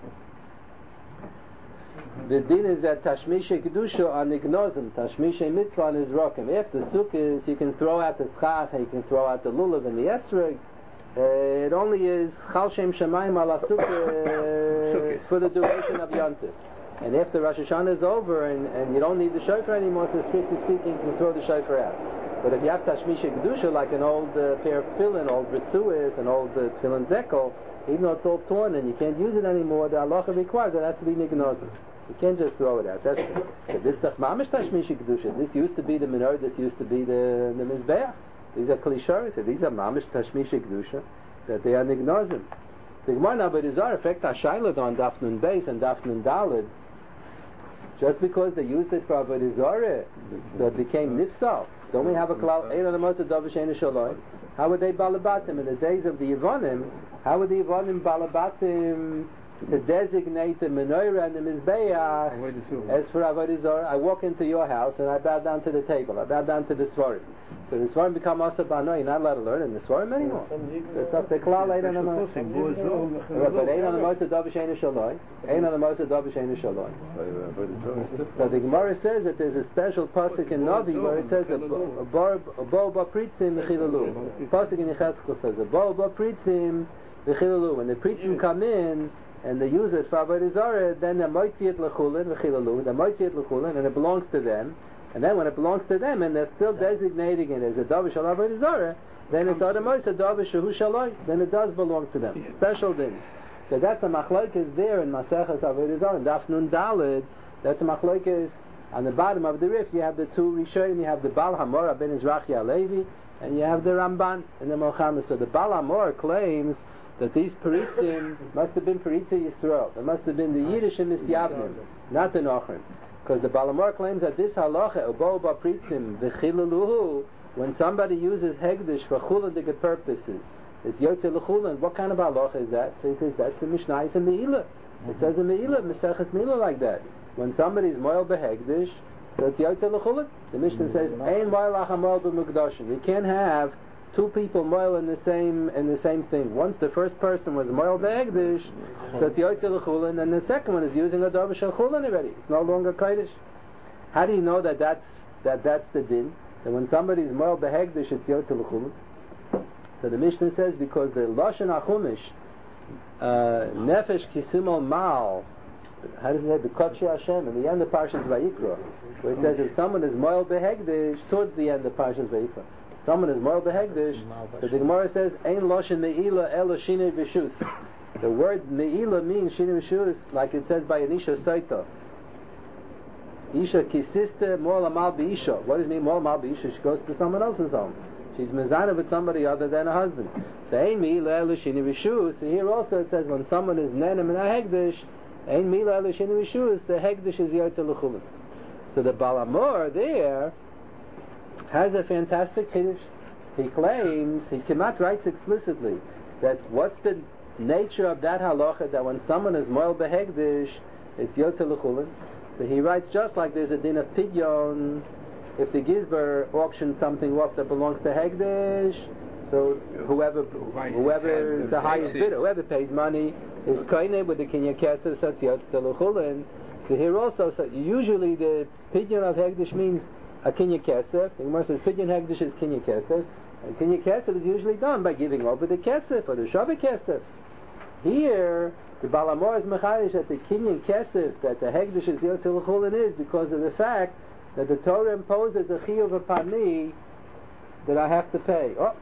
The din is that tashmisha kedusha on ignozim, tashmisha mitzvah on izrokim. If the sukkah, you can throw out the schach, you can throw out the lulav and the esrog. It only is chal shem shemayim ala sukkah for the duration of yontif. And after Rosh Hashanah is over and you don't need the shofar anymore, so strictly speaking, you can throw the shofar out. But if you have tashmisha kedusha, like an old pair of tefillin, old ritzuis, an old tefillin zekel, even though it's all torn and you can't use it anymore, the halacha requires it has to be nignozim. You can't just throw it out. That's so this stuff mamish tashmisha kedusha. This used to be the menorah. This used to be the mizbeach. These are klisharis. These are mamish tashmish kedusha. That they are nignozim. The Gemara now, but is our effect hashayla on Daf Nun Beis and Daf Nun Daled. Just because they used it for avodah zarah, so it became nifsal. Don't we have a klal? Ein on the most davar she'ein shaloi. How would they balabatim in the days of the Yevonim? How would the Yevonim balabatim to designate the menorah and the mizbeach as for avodah zarah? I walk into your house and I bow down to the table. I bow down to the svarim. So the svarim become asa bano. You're not allowed to learn in the svarim anymore. The stuff they klal ein on the most. But ein on the most davar she'ein shaloi. Ein on the most davar she'ein shaloi. So the Gemara says that there's a special pasuk in Navi where it says bo ba pritzim v'chilalu. Pasuk in Yechezkel says bo ba pritzim v'chilalu. When the pritzim come in and they use it for avodah zarah, then the moitziet l'chulin v'chilalu. The moitziet l'chulin, and it belongs to them. And then when it belongs to them and they're still designating it as a davar shel avodah zarah, then it's automatic a davar shehu shaloi. Then it does belong to them. Special din. So that's a machlokes there in Maseches Avodah Zarah. In Daf Nun Daled, that's a machlokes on the bottom of the Rif. You have the two Rishonim. You have the Bal Hamor ben Izrachi Alevi, and you have the Ramban in the Mohammed. So the Bal Hamor claims that these Peritzim must have been Peritzim Yisrael. There must have been the Yiddish and Misyavnim, not the Nochrim. Because the Bal Hamor claims that this halacha, Ubo Ba Peritzim V'chilaluhu, when somebody uses Hegdish for chuladige purposes, it's Yotze L'chulin. What kind of halacha is that? So he says that's the Mishnah in Me'ilah. It says in Me'ilah, Meseches Me'ilah like that. When somebody's moil behegdish, so it's Yotze L'chulin. The Mishnah says, Ein moil achamoil b'mukdashim. You can't have two people moil in the same thing. Once the first person was moil behegdish, so it's Yotze L'chulin, and the second one is using a davar shel chulin already. It's no longer kodesh. How do you know that that's the din? That when somebody's moil behegdish, it's Yotze L'chulin. So the Mishnah says because the Lashon HaChumash, Nefesh Kisimol Mal, how does it say? B'Kodshei Hashem, in the end of Parshas Vayikra, where it says if someone is Moel Behegdish, towards the end of Parshas Vayikra, someone is Moel Behegdish, so the Gemara says, Ein Lashon Me'ilah Elo Shinei V'Shus. The word Me'ilah means Shinei V'Shus, like it says by Anisha Saita. Isha Kisiste Moel Amal B'Isha. What does it mean, Moel Amal B'Isha? She goes to someone else's home. She's mezana with somebody other than a husband. So ein mi'ila l'shini v'shus. Here also it says when someone is nenem in a hegdish, ein mi'ila l'shini v'shus, the hegdish is yotze l'chulin. So the Bal Hamor there has a fantastic chiddush. He claims, he Kemat writes explicitly that what's the nature of that halacha that when someone is moel behegdish, it's yotze l'chulin. So he writes just like there's a din of pidyon. If the Gizber auctions something off that belongs to Hegdish, so whoever is the highest bidder, whoever pays money is koine with the Kinyan Kesef, so it's Yotze L'chulin. So here also, so usually the pidyon of Hegdish means a Kinyan Kesef. The Gemara says pidyon Hegdish is Kinyan Kesef, and Kinyan Kesef is usually done by giving over the Kesef or the Shavah Kesef. Here, the Bal Hamor is mechadish that the Kinyan Kesef, that the Hegdish is Yotze L'chulin is because of the fact that the Torah imposes a chiyuv upon me that I have to pay. Oh,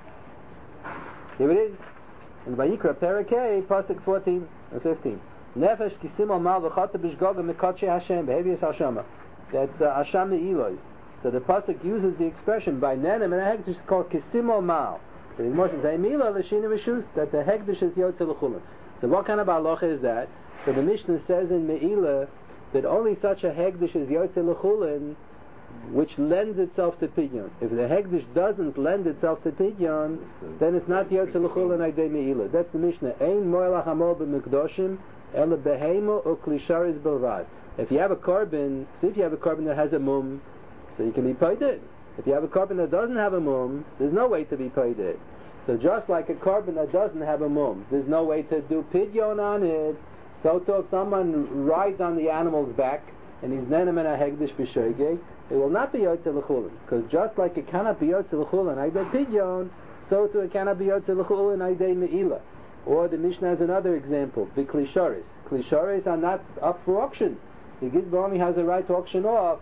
here it is. In Vayikra, Parakeh, Pasuk 14 and 15. Nefesh kisimol mal v'chata b'shgoga mekotshei Hashem, behavius Hashama. That's Hashem Eloy. So the Pasuk uses the expression by nenem, and a hegdish is called kisimol mal. So the Gemara says, Eimila l'shina v'shus, that the hegdish is yotze l'chulin. So what kind of halacha is that? So the Mishnah says in Me'ilah, that only such a hegdish is yotze l'chulin, which lends itself to pidyon. If the hegdish doesn't lend itself to pidyon, then it's not yotze l'chulin aydei me'ilah. That's the Mishnah. Ein moel ha'hamol b'mikdoshim ela behemo o klisharis belvad. If you have a carbon, see if you have a carbon that has a mum, so you can be paid it. If you have a carbon that doesn't have a mum, there's no way to be paid it. So just like a carbon that doesn't have a mum, there's no way to do pidyon on it. So if someone rides on the animal's back and he's nenem and a hegdish b'shoigeg, it will not be yotze l'chulin, because just like it cannot be yotze l'chulin aydei pidyon, so too it cannot be yotze l'chulin aydei me'ilah. Or the Mishnah has another example, the klisharis. Klisharis are not up for auction. The Gizber only has a right to auction off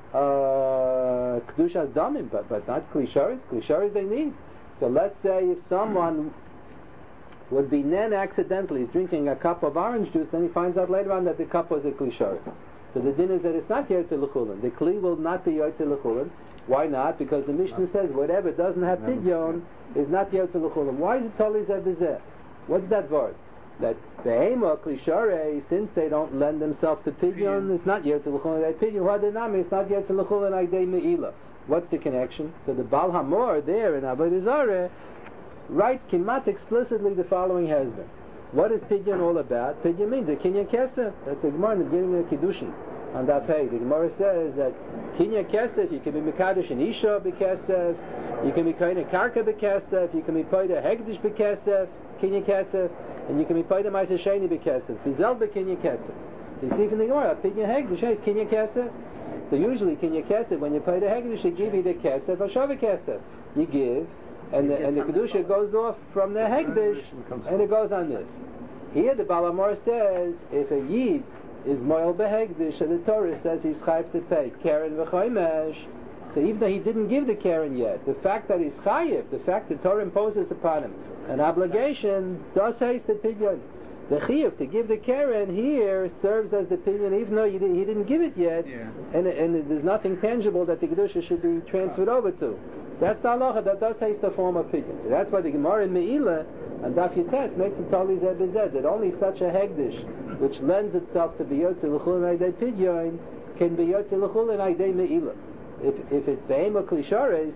kedushas damim, but not klisharis. Klisharis they need. So let's say if someone would be nen accidentally, he's drinking a cup of orange juice, then he finds out later on that the cup was a kli sharis. So the din is that it's not yotze l'chulin. The kli will not be yotze l'chulin, Why not? Because the Mishnah says whatever doesn't have pidyon is not yotze l'chulim. Why is it totally zeh? What's that word? That behema klishare, since they don't lend themselves to pidyon, it's not yotze l'chulim. Pidyon hadanami, it's not yotze l'chulim aydei meila. What's the connection? So the Baal Hamor there in Avodah Zarah writes kimat explicitly the following husband. What is pidyon all about? Pidyon means a kinyan kesef. That's the Gemara in the beginning of Kiddushin. On that page, the Gemara says that kinyan kesef, you can be mekadosh and isha bekesef, you can be koine karka bekesef, you can be paida hegdish bekesef, kinyan kesef, and you can be paida ma'aser sheni bekesef. Bizel bekinyan kesef. So you see from the Gemara, pidyon hegdish, hey, kinyan kesef. So usually kinyan kesef, when you paida hegdish, you give you the kesef, ashava kesef. You give, and the kedusha goes off from the hegdish, and it goes on this. Here the Baal Hamor says if a yid is moil behegdish, so the Torah says he's chayiv to pay keren v'chomesh. So even though he didn't give the keren yet, the fact that he's chayiv, the fact that Torah imposes upon him an obligation, does haste the pidyon. The chiyuv to give the keren here serves as the pidyon, even though he didn't give it yet, and there's nothing tangible that the kedusha should be transferred over to. That's the halacha that does haste the form of pidyon. So that's why the Gemara in Me'ilah and Daf Yates makes it totally zeh b'zeh, that only such a hegdish which lends itself to be yotze l'chulin aydei pidyon can be yotze l'chulin aydei me'ilah. If it's be'ema klishares,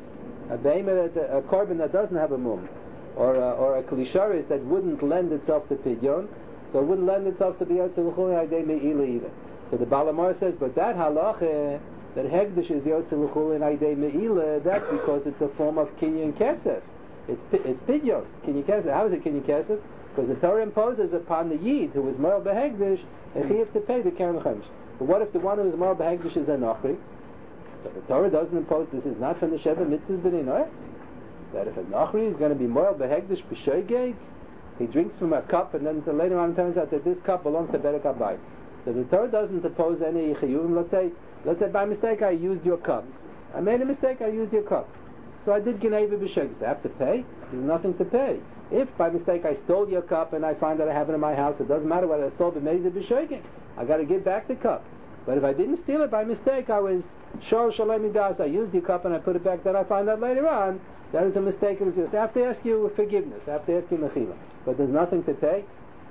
a korban that doesn't have a mum, or a klishares that wouldn't lend itself to pidyon, so it wouldn't lend itself to be yotze l'chulin aydei me'ilah either. So the Baal Hamor says, but that halacha that hegdish is yotze l'chulin aydei me'ilah, that's because it's a form of kinyan kesef. It's pidyon, kinyan kesef. How is it kinyan kesef? Because the Torah imposes upon the yid who is moral behegdish a chiyuv to pay the keren v'chomesh. But what if the one who is moral behegdish is a nochri? So the Torah doesn't impose, this is not from the Sheva Mitzvahs b'nei Noach, that if a nochri is going to be moral behegdish b'shoigeg, he drinks from a cup and then later on it turns out that this cup belongs to Berek HaBayis. So the Torah doesn't impose any chiyuvim. Let's say by mistake I used your cup. I made a mistake, I used your cup. So I did Gineva b'shoigeg. I have to pay? There's nothing to pay. If by mistake I stole your cup and I find that I have it in my house, it doesn't matter whether I stole b'mezid b'shoigeg. I got to give back the cup. But if I didn't steal it by mistake, I was shor shalom midas. I used your cup and I put it back. Then I find out later on that is a mistake. It was yours. I have to ask you forgiveness. I have to ask you mechila. But there's nothing to pay.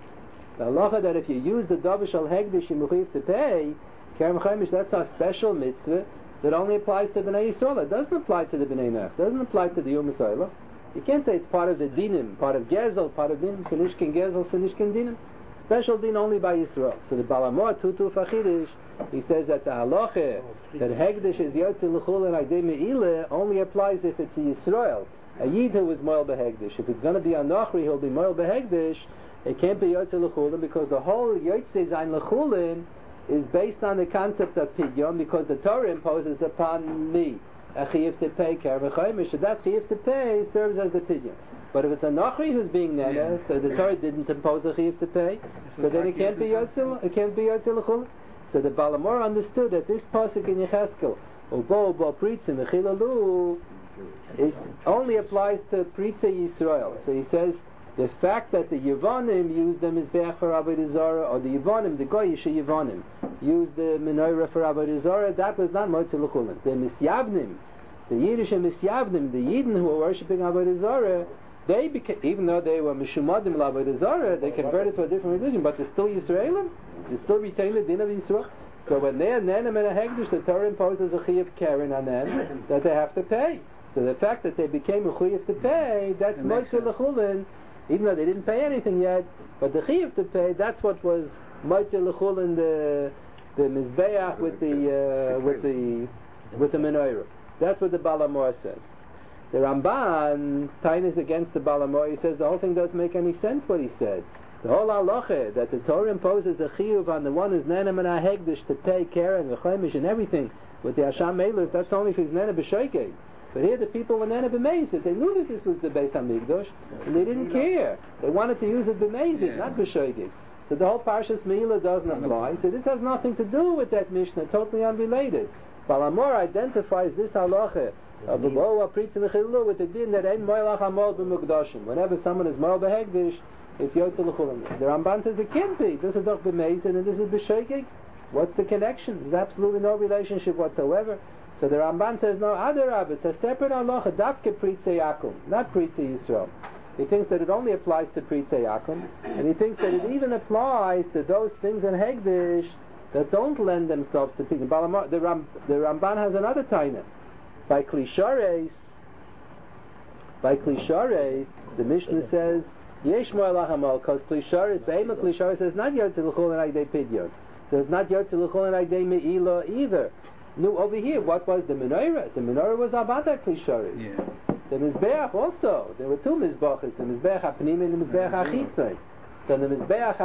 The halacha that if you use the davar shel hegdish, you mechuyev to pay keren v'chomesh. That's a special mitzvah that only applies to Bnei Yisrael. It doesn't apply to the Bnei Noach. It doesn't apply to the Yom Yisrael. You can't say it's part of the dinim, part of Gezel, part of dinim, Sinishkin Gezel, Sinishkin dinim. Special din only by Yisrael. So the Baal Hamor Tutu Fachidish, he says that the halacha that Hegdish is Yotze L'chulin Aydei Me'ilah only applies if it's a Yisrael, a Yid who is Moel Behegdish. If it's going to be a Nochri, he'll be Moel Behegdish. It can't be Yotze L'chulin because the whole Yotze Zayin L'chulin is based on the concept of Pidyon, because the Torah imposes upon me a chiyuv to pay keren v'chomesh. So that chiyuv to pay serves as the pidyon. But if it's a nochri who's being nana, so the Torah didn't impose a chiyuv to pay, so then it can't be yotzel. It can't be yotzel l'chul. So the Baal Hamor understood that this pasuk in Yecheskel, ubo pritza mechilalu, is only applies to pritza Yisrael. So he says the fact that the Yevonim used them as be'ach for Avodah Zarah, or the Yevonim, the Goyish Yevonim, used the menorah for Avodah Zarah, that was not Motze L'chulin. The Misyavnim, the Yiddish Misyavnim, the Yidden who were worshipping Avodah Zarah, they became, even though they were Mishumadim L'Avodah Zarah, they converted to a different religion, but they're still Yisraelim, they still retain the din of Yisrael. So when they are Nenem and a Hegdish, the Torah imposes a Chiyuv Keren on them that they have to pay. So the fact that they became a Chiyuv to pay, that's Motze L'chulin, even though they didn't pay anything yet, but the chiyuv to pay, that's what was Motze L'chulin, the mizbeach with the menorah. That's what the Baal Hamor says. The Ramban tainas against the Baal Hamor. He says the whole thing doesn't make any sense what he said. The whole halacha that the Torah imposes a chiyuv on the one who's nenem and a hegdish to pay keren v'chomesh and everything with the Hasham Melus, that's only if he's nenem b'shoigeg. But here the people were never b'mezid. They knew that this was the Beis HaMikdash, and they didn't care. They wanted to use it b'mezid, not b'shoigeg. So the whole Parshas Me'ilah doesn't apply. So this has nothing to do with that Mishnah, totally unrelated. Baal Hamor identifies this halacha of the Boa Pritza Mechilu with the din that ein moilach hamol b'mukdashim. Whenever someone is moel b'hegdish, it's yotze l'chulin. The Ramban says it can't be. This is doch b'mezid and this is b'shoigeg. What's the connection? There's absolutely no relationship whatsoever. So the Ramban says, no, Adarab, it's a separate halacha, dafke Pritze Yakum, not Pritze Yisrael. He thinks that it only applies to Pritze Yakum, and he thinks that it even applies to those things in Hegdish that don't lend themselves to Pritze. The Ramban has another taina. By Klishares, the Mishnah says, Yesh Mo'elach Hamal, because Klishares, Behema Klishares says, not Yotze L'chol and Aydei Pidyon. So it's not Yotze L'chol and Aydei Me'ila either. No, over here, what was the menorah? The menorah was Abada Klishares. Yeah. The Mizbeach also, there were two Mizbachas, the Mizbeach HaPnimi and the Mizbeach HaChitzon. So the Mizbeach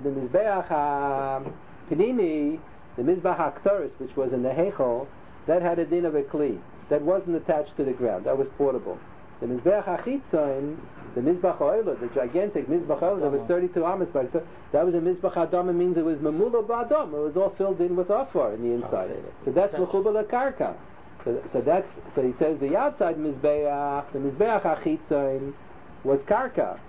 HaPnimi, the Mizbeach HaKtoris, which was in the Heichal, that had a din of a Kli. That wasn't attached to the ground, that was portable. The Mizbeach HaChitzon, the Mizbeach HaOila, the gigantic Mizbeach HaOila, that was 32 Amos, that was a Mizbeach HaAdam, it means it was Mamula Ba'adam, it was all filled in with Afar in the inside. So that's L'chubal HaKarka. So he says the outside Mizbeach, the Mizbeach HaChitzon, was Karka.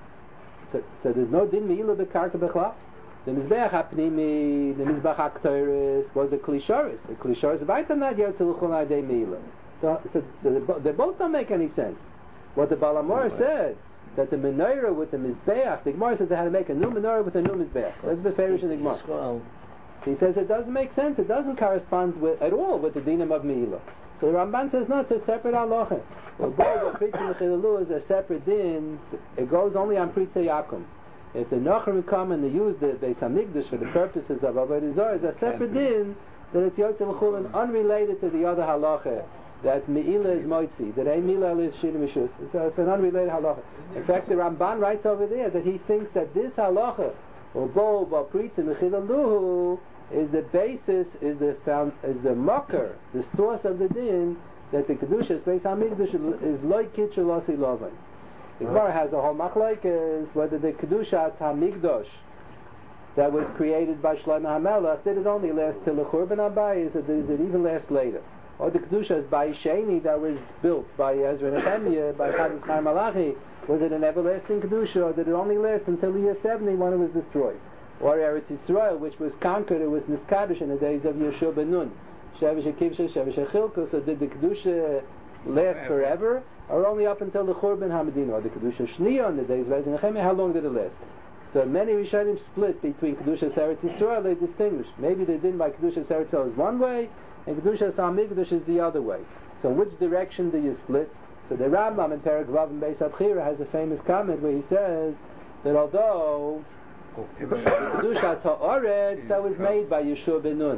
So there's no din Me'ila B'Karka B'chlal. The Mizbeach HaPnimi, the Mizbeach HaKtoris, was a Klisharis. The Klisharis, Vaita Nad Yotze L'chol Adei Me'ila. So they both don't make any sense. What the Balamor said, that the menorah with the Mizbeach, the Gemara says they had to make a new menorah with a new Mizbeach. That's the Farish in the Gemara. He says it doesn't make sense, it doesn't correspond at all with the dinim of Me'ilah. So the Ramban says no, it's a separate halacha. Well, Pritze Mechilalu is a separate din, it goes only on Pritze Yakum. If the Nachrim come and they use the Beis HaMikdash for the purposes of Avodah Zarah, it's a separate din, that it's Yotze L'chulin, unrelated to the other halacha. That Me'ilah is Moitzi, that Me'ilah is Shir Mishus. It's an unrelated halacha. In fact, the Ramban writes over there that he thinks that this halacha, or Bo, Pritze Mechilalu, is the basis, is the mocker, the source of the din, that the Kedushas Beis HaMikdash is Loi Kitchel Osi Lovan. The Gemara has a whole machlokes whether the Kedushas HaMikdash that was created by Shlomo HaMelech, did it only last till the Churban Abayis, or does it even last later? Or the Kedushas by Sheni that was built by Ezra Nehemiah, by Chadis Chaim Malachi, was it an everlasting Kedusha, or did it only last until the year 70 when it was destroyed? Or Eretz Yisrael, which was conquered, it was Niskadish in the days of Yeshua ben Nun. Shevish HaKivsha, Shevish HaChilkus, so did the Kedusha last forever, or only up until the Churban HaMedina, or the Kedusha Shniya in the days of Ezra Nehemiah, how long did it last? So many Rishonim split between Kedusha Eretz Yisrael, they distinguish. Maybe they didn't by Kedusha Eretz Yisrael is one way, and Kedusha HaMikdash is the other way. So which direction do you split? So the Rambam in Perek Vav and Beis Abchira has a famous comment where he says that although the Kedushas HaOretz that was made by Yeshua ben Nun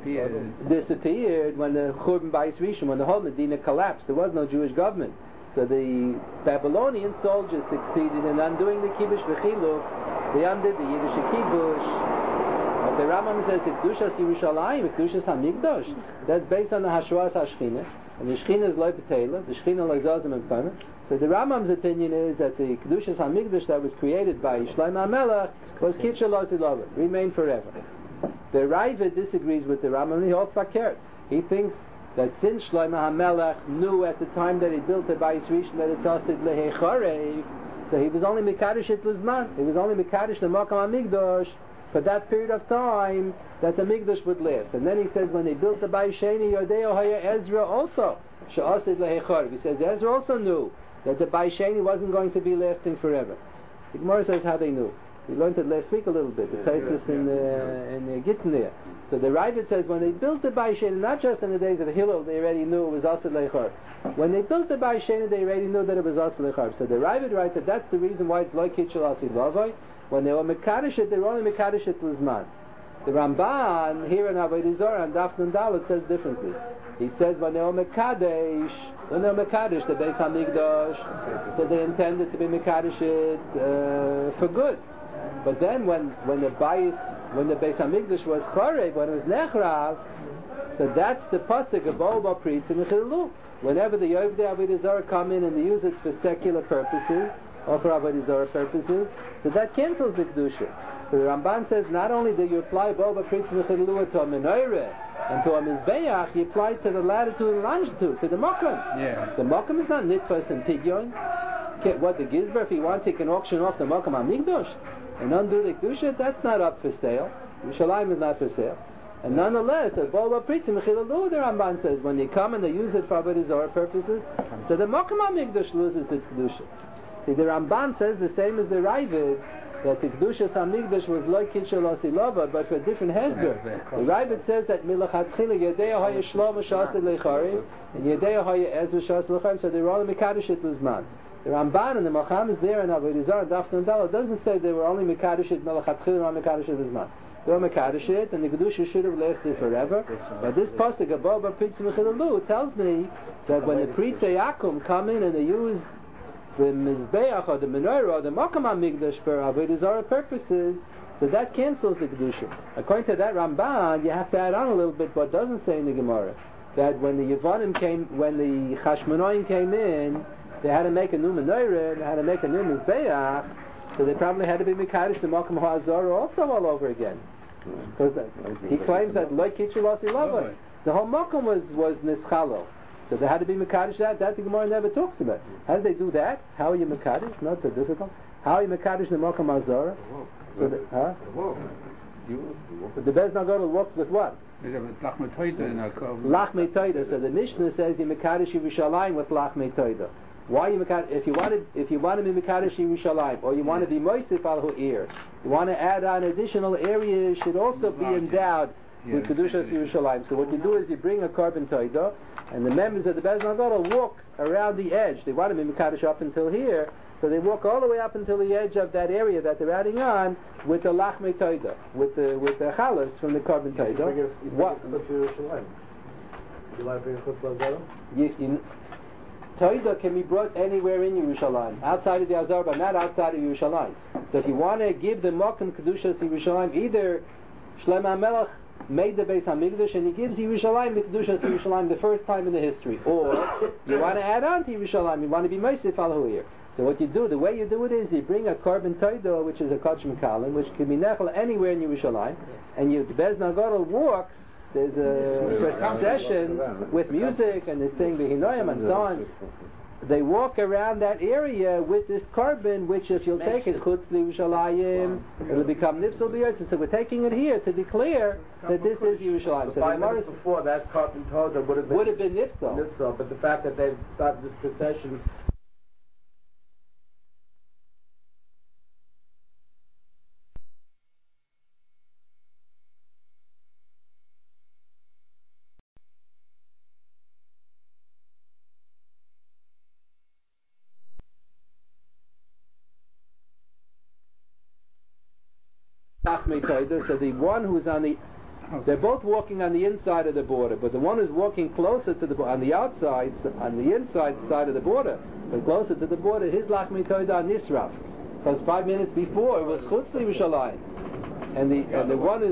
disappeared when the Churban Bayis Rishon, when the whole Medina collapsed, there was no Jewish government. So the Babylonian soldiers succeeded in undoing the Kibush V'chiluk. They undid the Yiddish Kibush. The Rambam says the Kedushas Yerushalayim, the Kedushas HaMikdash, that's based on the Hashras HaShchina, and the Shchina is Loi B'Teila, the Shchina Loi Zazim and Pamim. So the Rambam's opinion is that the Kedushas HaMikdash that was created by Shlomo HaMelech was Kitchel Osilova, remained forever. The Ravid disagrees with the Rambam, he holds Fakert. He thinks that since Shlomo HaMelech knew at the time that he built the Bayis Rishon that it's Osid Lehechorev, so he was only Mekadosh it Lizman, he was only Mekadosh the Makam HaMikdash for that period of time that the Mikdash would last. And then he says when they built the Bayis Sheni Yodeo Haya Ezra also She'osid Lehechorev. He says Ezra also knew that the Bayis Sheni wasn't going to be lasting forever. The Gemara says how they knew. We learned it last week a little bit. The Taisus in the Gittin there. So the Ravid says when they built the Bayis Sheni, not just in the days of Hillel, they already knew it was Osid Lehechorev. When they built the Bayis Sheni, they already knew that it was Osid Lehechorev. So the Ravid writes that that's the reason why it's Loi Kitchel Osid Lavoi. When they were Mekadosh it, they were only Mekadosh it Lizman. The Ramban here in Avodah Zarah and Daf Nun Dalet says differently. He says when they were Mekadosh, the Beis HaMikdash, so they intended to be Mekadosh it for good. But then when the Beis HaMikdash was Chorev, when it was Nechrav, so that's the pasuk of Bo Pritze Mechilalu. Whenever the Yovdei Avodah Zarah come in and they use it for secular purposes or for Avodah Zarah purposes, so that cancels the Kedusha. So the Ramban says not only do you apply Bo Pritze Mechilalu to a menorah and to a Mizbeach, you apply it to the latitude and longitude, to the Mokum. Yeah. The Mokum is not Nitfas and Pidyon. What the Gizber, if he wants, he can auction off the Mokum HaMikdash and undo the Kedusha. That's not up for sale. Yerushalayim is not for sale. And nonetheless, the Boba Pritzim Chilalu, the Ramban says, when they come and they use it for Avodah Zarah purposes, so the Mokum HaMikdash loses its Kedusha. See, the Ramban says the same as the Ravid, that the Kedushas HaMikdash was like Kitchel Osilova, but for a different Hezber. The Ravid says that Milachatchila Yedei Haya Shlomo Shasad Lecharim, and Yedei Haya Ezra Shasad Lecharim, so they were all Mekadosh it Luzman. The Ramban and the Malcham is there in Avodah Zarah, Daf Nandala, doesn't say they were only Mekadosh it Milachatchila and Mekadosh it Luzman. They were Mekadosh it, and the Kedusha should have lasted forever. But this pasuk above Pritzim Chilalu tells me that when the Pritzei Akum come in and they use the Mizbeach or the Menorah or the Mokum HaMikdash for Avodah Zarah purposes, so that cancels the Kedusha. According to that Ramban, you have to add on a little bit what doesn't say in the Gemara, that when the Yevonim came, when the Chashmonaim came in, they had to make a new Menorah, they had to make a new Mizbeach, so they probably had to be Mekadosh the Mokum HaZarah also all over again. Because he claims that Lo Kitchel Osilova, the whole Mokum was Nischalo. So they had to be Mekadosh that the Gemara never talks about. How do they do that? How are you Mekadosh? Not so difficult. How are you Mekadosh the Mokum HaZarah? So the Bez Nagol works with what? Lachmei Toida. So the Mishnah says you Mekadosh Yerushalayim with Lachmei Toida. Why you Mekadosh? If you want to be Mekadosh Yerushalayim, or you want to be Moisef al Hu'ir, you want to add on additional areas, should also be endowed with Kedushas Yerushalayim. So what you do is you bring a carbon Toida, and the members of the Bez Nagol walk around the edge. They want to be Mekadosh up until here, so they walk all the way up until the edge of that area that they're adding on with the Lachmei Toida, with the Chalas from the carbon Toida. What? Toida can be brought anywhere in Yerushalayim, outside of the Azar, but not outside of Yerushalayim. So if you want to give the Mokum Kedushas Yerushalayim, either Shlomo HaMelech made the Beis HaMikdash and he gives Yerushalayim the Kedushas Yerushalayim the first time in the history, or you want to add on to Yerushalayim, you want to be Meisif al Hu'ir. So what you do, the way you do it is you bring a carbon Toida, which is a Kodesh Mekalim, which can be nechel anywhere in Yerushalayim, and the Bez Nagol walks. There's a procession with music and they sing the Hinoyim and so on. They walk around that area with this carbon, which if you'll take it, Chutz Yerushalayim, it'll become Nifsal B'Yotz. So we're taking it here to declare that this is Yerushalayim. So 5 minutes before, that carbon Toda would have been Nifsal. But the fact that they've started this procession. So the one who's they're both walking on the inside of the border, but the one who's walking closer to on the outside, on the inside side of the border, but closer to the border, his Lachmei Toida Nisraf, because 5 minutes before it was Chutz Yerushalayim, and the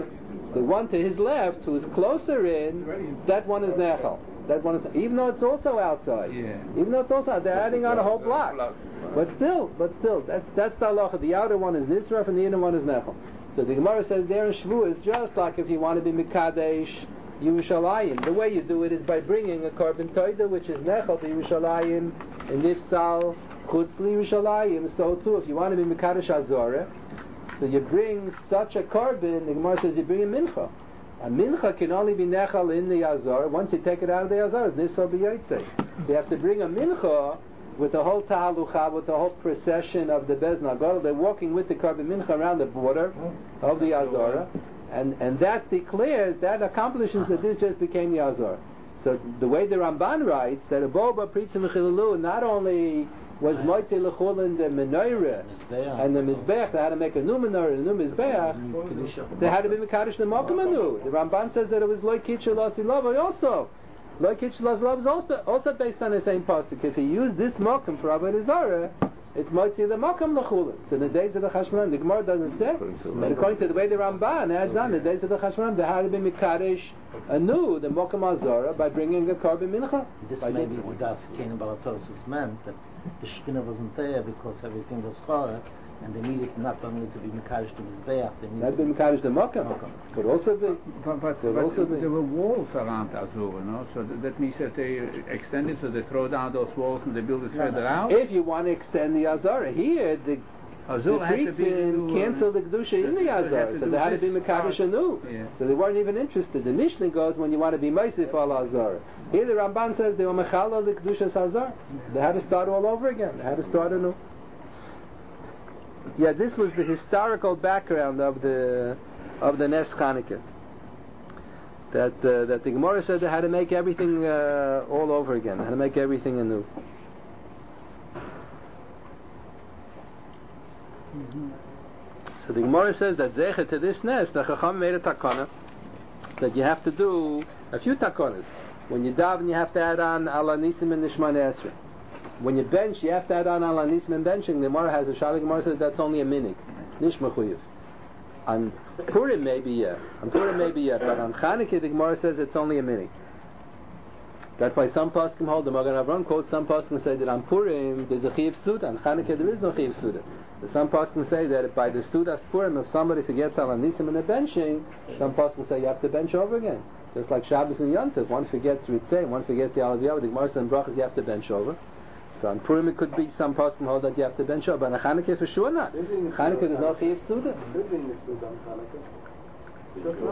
one to his left who's closer in, that one is Nechal. That one is, even though it's also outside. Yeah. Even though it's also, they're adding on a whole block. But still, that's the halacha. The outer one is Nisraf and the inner one is Nechal. So the Gemara says there in Shavuos, just like if you want to be Mekadesh Yerushalayim, the way you do it is by bringing a carbon Toida, which is Nechal to Yerushalayim, and Nifsal Chutz Yerushalayim. So too, if you want to be Mekadesh Azorah, so you bring such a carbon, the Gemara says you bring a Mincha. A Mincha can only be Nechal in the Azorah. Once you take it out of the Azorah, it's Nifsal B'Yotze. So you have to bring a Mincha with the whole Tahalucha, with the whole procession of the Bez Nagol. They're walking with the carbon Mincha around the border of the Azorah, and that declares, that accomplishes that this just became the Azorah. So the way the Ramban writes, that a Boba Pritzim Chilalu not only was Moitei L'chulin the Menorah and the Mizbeach, they had to make a new Menorah and a new Mizbeach, they had to be Mekadosh the Mokum Anu. The Ramban says that it was Lo Kitchel Osilova also. Lo Kitchel Osilova is also based on the same pasuk. If he used this Mokum for Avodah Zarah, it's Moitei the Mokum L'chulin. So in the days of the Chashmonaim, the Gemara doesn't say, but according to the way the Ramban adds on, the days of the Chashmonaim, they had to be Mekadosh anew the Mokum Azorah by bringing a carbon Mincha. This maybe what das King Balatosis meant, that the Shekhinah wasn't there because everything was Chorah, and they needed not only to be Mekadosh to Mizbeach, they needed to be Mekadosh the Mokum. Could also be. But there were walls around Azorah, no? So that means that they extended, so they throw down those walls and they build it further out? If you want to extend the Azorah, here, Azur had to be canceled the kedusha in the Azar, so they had to be mekadosh anew. So they weren't even interested. The Mishnah goes when you want to be meisif al Azar. Here the Ramban says they were mechalal the kedusha Azar. They had to start all over again. They had to start anew. Yeah, this was the historical background of the Nes Chanukah. That the Gemara said they had to make everything all over again. They had to make everything anew. So the Gemara says that zecher to this Nes, the Chacham made a takana that you have to do a few takonas. When you daven, you have to add on ala nisim and nishmane esrei. When you bench, you have to add on ala nisim and benching. The Gemara has a Shalik Gemara says that's only a minig, nishmachuyev. On Purim maybe yeah, but on Chanukah the Gemara says it's only a minig. That's why some poskim hold, the Magen Avraham quotes some poskim say that on Purim there's a chiyuv suda, on Chanukah there is no chiyuv suda. Some poskim say that by the sudas Purim, if somebody forgets ala nisim and the benching, some poskim say you have to bench over again. Just like Shabbos and Yom Tov, one forgets Ritzei, one forgets the Alav Yavah, the Gemara says in Brachas you have to bench over. So on Purim it could be some poskim hold that you have to bench over, but on Chanukah for sure not. Chanukah there's no chiyuv suda. So it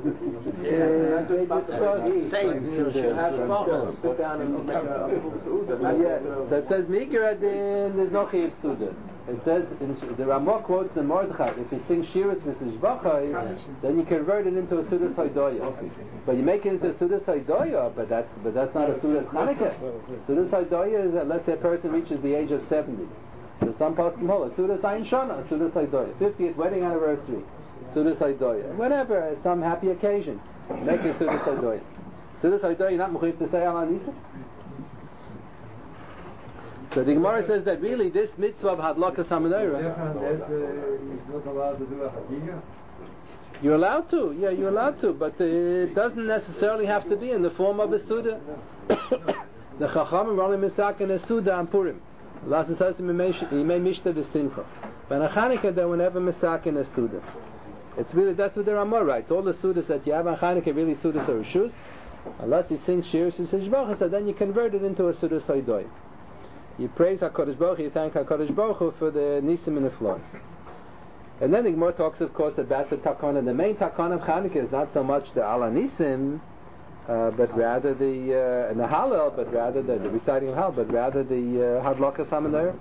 says Mikra Adin, there's no chiyuv suda. It says the Ramah quotes the Mordechai. If you sing shiras v'sishbachai, then you convert it into a sudas haidoya. But you make it into a sudas haidoya, but that's not a sudas Chanukah. Sudas haidoya is that let's say a person reaches the age of 70. So some poskim hold a sudas ayin shana, a sudas haidoya, 50th wedding anniversary. Sudas Haidoya. Whenever, some happy occasion, make a Sudas Haidoya. Sudas Haidoya, you're not mechuyev to say Ala Nisa. So the Gemara says that really this mitzvah of Hadlakas HaMenorah, you're allowed to, you're allowed to, but it doesn't necessarily have to be in the form of a Suda. The Chachamim are only misaken a Suda on Purim. Allah says Yimei Mishta v'Simcha. But on Chanukah they were never misaken a Suda. It's really, that's what the Ramah writes. All the Sudas that you have on Chanukah really Sudas are Rishus. Unless you sing Shirs and Sishbachas, so then you convert it into a Sudas Haidoy. You praise HaKadosh Baruch Hu, you thank HaKadosh Baruch Hu for the Nisim and the Florence. And then the Gemara talks, of course, about the Takana. The main Takana of Chanukah is not so much the Ala Nisim, but rather the Hallel, but rather the reciting of Hallel, but rather the Hadlakas HaMenorah.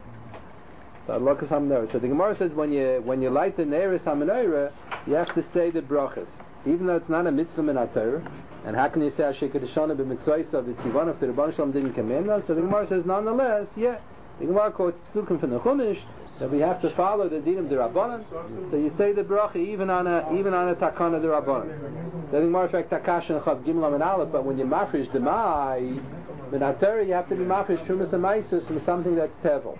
So the Gemara says when you light the Neiris HaMenorah, you have to say the brachas, even though it's not a mitzvah min HaTorah. And how can you say Asher Kedeshana b'mitzvaysa v'tzivan if the Rebbeinu Shalom didn't command us? So the Gemara says nonetheless, the Gemara quotes Psukim from the Chumash that we have to follow the din of the Rabbanan. So you say the bracha even on a takana of the Rabbanan. The Gemara in fact Takash and Chav Gimel and Aleph, but when you mafresh demai min HaTorah, you have to be mafresh trumas and maisus from something that's tevel.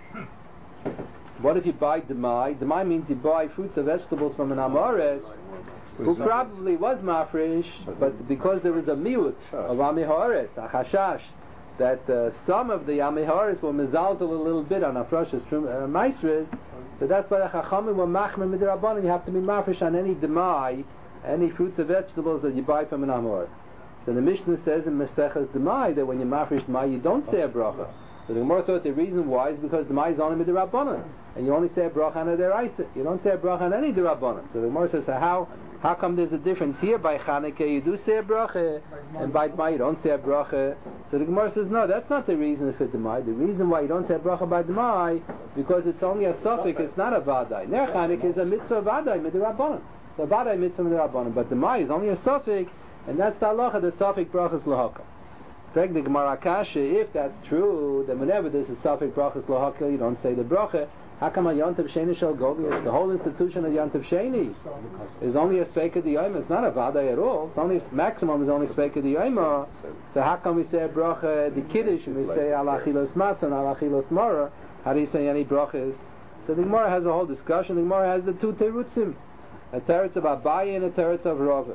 What if you buy demai? Demai means you buy fruits or vegetables from an Amoretz who probably was mafresh, but because there was a miut of Ami Haaretz, a chashash, that some of the Ami Haaretz were mezalzel a little bit on Afrash's maisres, so that's why the Chachamim were machmer midrabanan. You have to be mafresh on any demai, any fruits or vegetables that you buy from an Amoretz. So the Mishnah says in Mesechas demai that when you mafresh demai, you don't say a bracha. So the Gemara thought the reason why is because the Mai is only midrabanan, and you only say a bracha on a deraisa. You don't say a bracha on any derabanan. So the Gemara says, so how come there's a difference here by Chanukah? You do say a bracha, and by Demai you don't say a bracha. So the Gemara says, no, that's not the reason for Demai. The reason why you don't say a bracha by Demai because it's only a suffix. It's not a vaday. Ner Chanukah is a mitzvah vaday midrabanan. So vaday mitzvah midrabanan, but Demai is only a suffix, and that's the halacha. The suffix bracha is lahaka. The Gemara Kasha, if that's true, then whenever there's a suffix brachas lohaka, you don't say the bracha. How come a Yontav Sheni shel Goliath? The whole institution of Yontav Sheni is only a Sveika D'Yoma. It's not a Vaday at all. It's only maximum is only Sveika D'Yoma. So how come we say a bracha the Kiddush and we say Ala Achilos Matzah and Ala Achilos Mara? How do you say any brachas? So the Gemara has a whole discussion. The Gemara has the two terutzim, a teretz of Abaye and a teretz of Rava.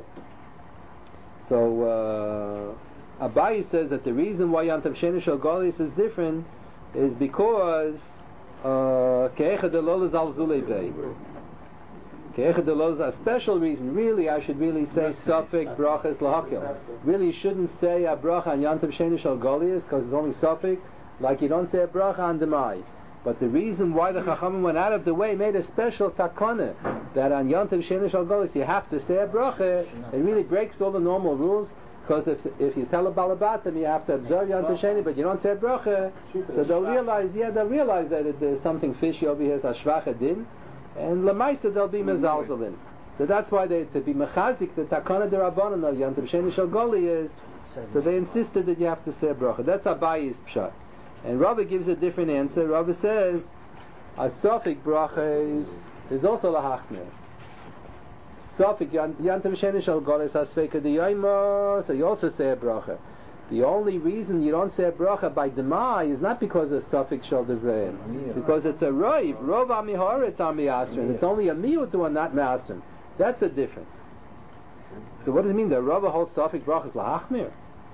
So Abaye says that the reason why Yontav Sheni shel Goliath is different is because a special reason. Really, I should really say suffix brachas lahakil. Really, you shouldn't say a bracha on Yontav Sheni shel Goliath because it's only suffix. Like you don't say a bracha on Demai. But the reason why the Chachamim went out of the way, made a special takana, that on Yontiv Sheni Shal Golis you have to say a bracha, it really breaks all the normal rules, because if you tell a Balabatim you have to observe Yontiv Sheni, but you don't say a bracha, so they'll realize that there's something fishy over here, it's a shvacha din, and Lamaisa they'll be mezalzelin. So that's why to be mechazik, the takana de Rabbanan of Yontiv Sheni Shal Goli is, so they insisted that you have to say a bracha. That's Abayi's pshat. And Rava gives a different answer. Rava says, a Sofik bracha is also lahachmir. Sofik Yantav Sheni Shal Goles Hasfeika D'Yoyma, so you also say a bracha. The only reason you don't say a bracha by Demai is not because of Sofik Shal Devreim, because it's a Roiv. Rov Amihor, it's Amiyasrin. It's only a Miyut one, not Masrin. That's a difference. So what does it mean? The Rava holds Sofik bracha is lahachmir?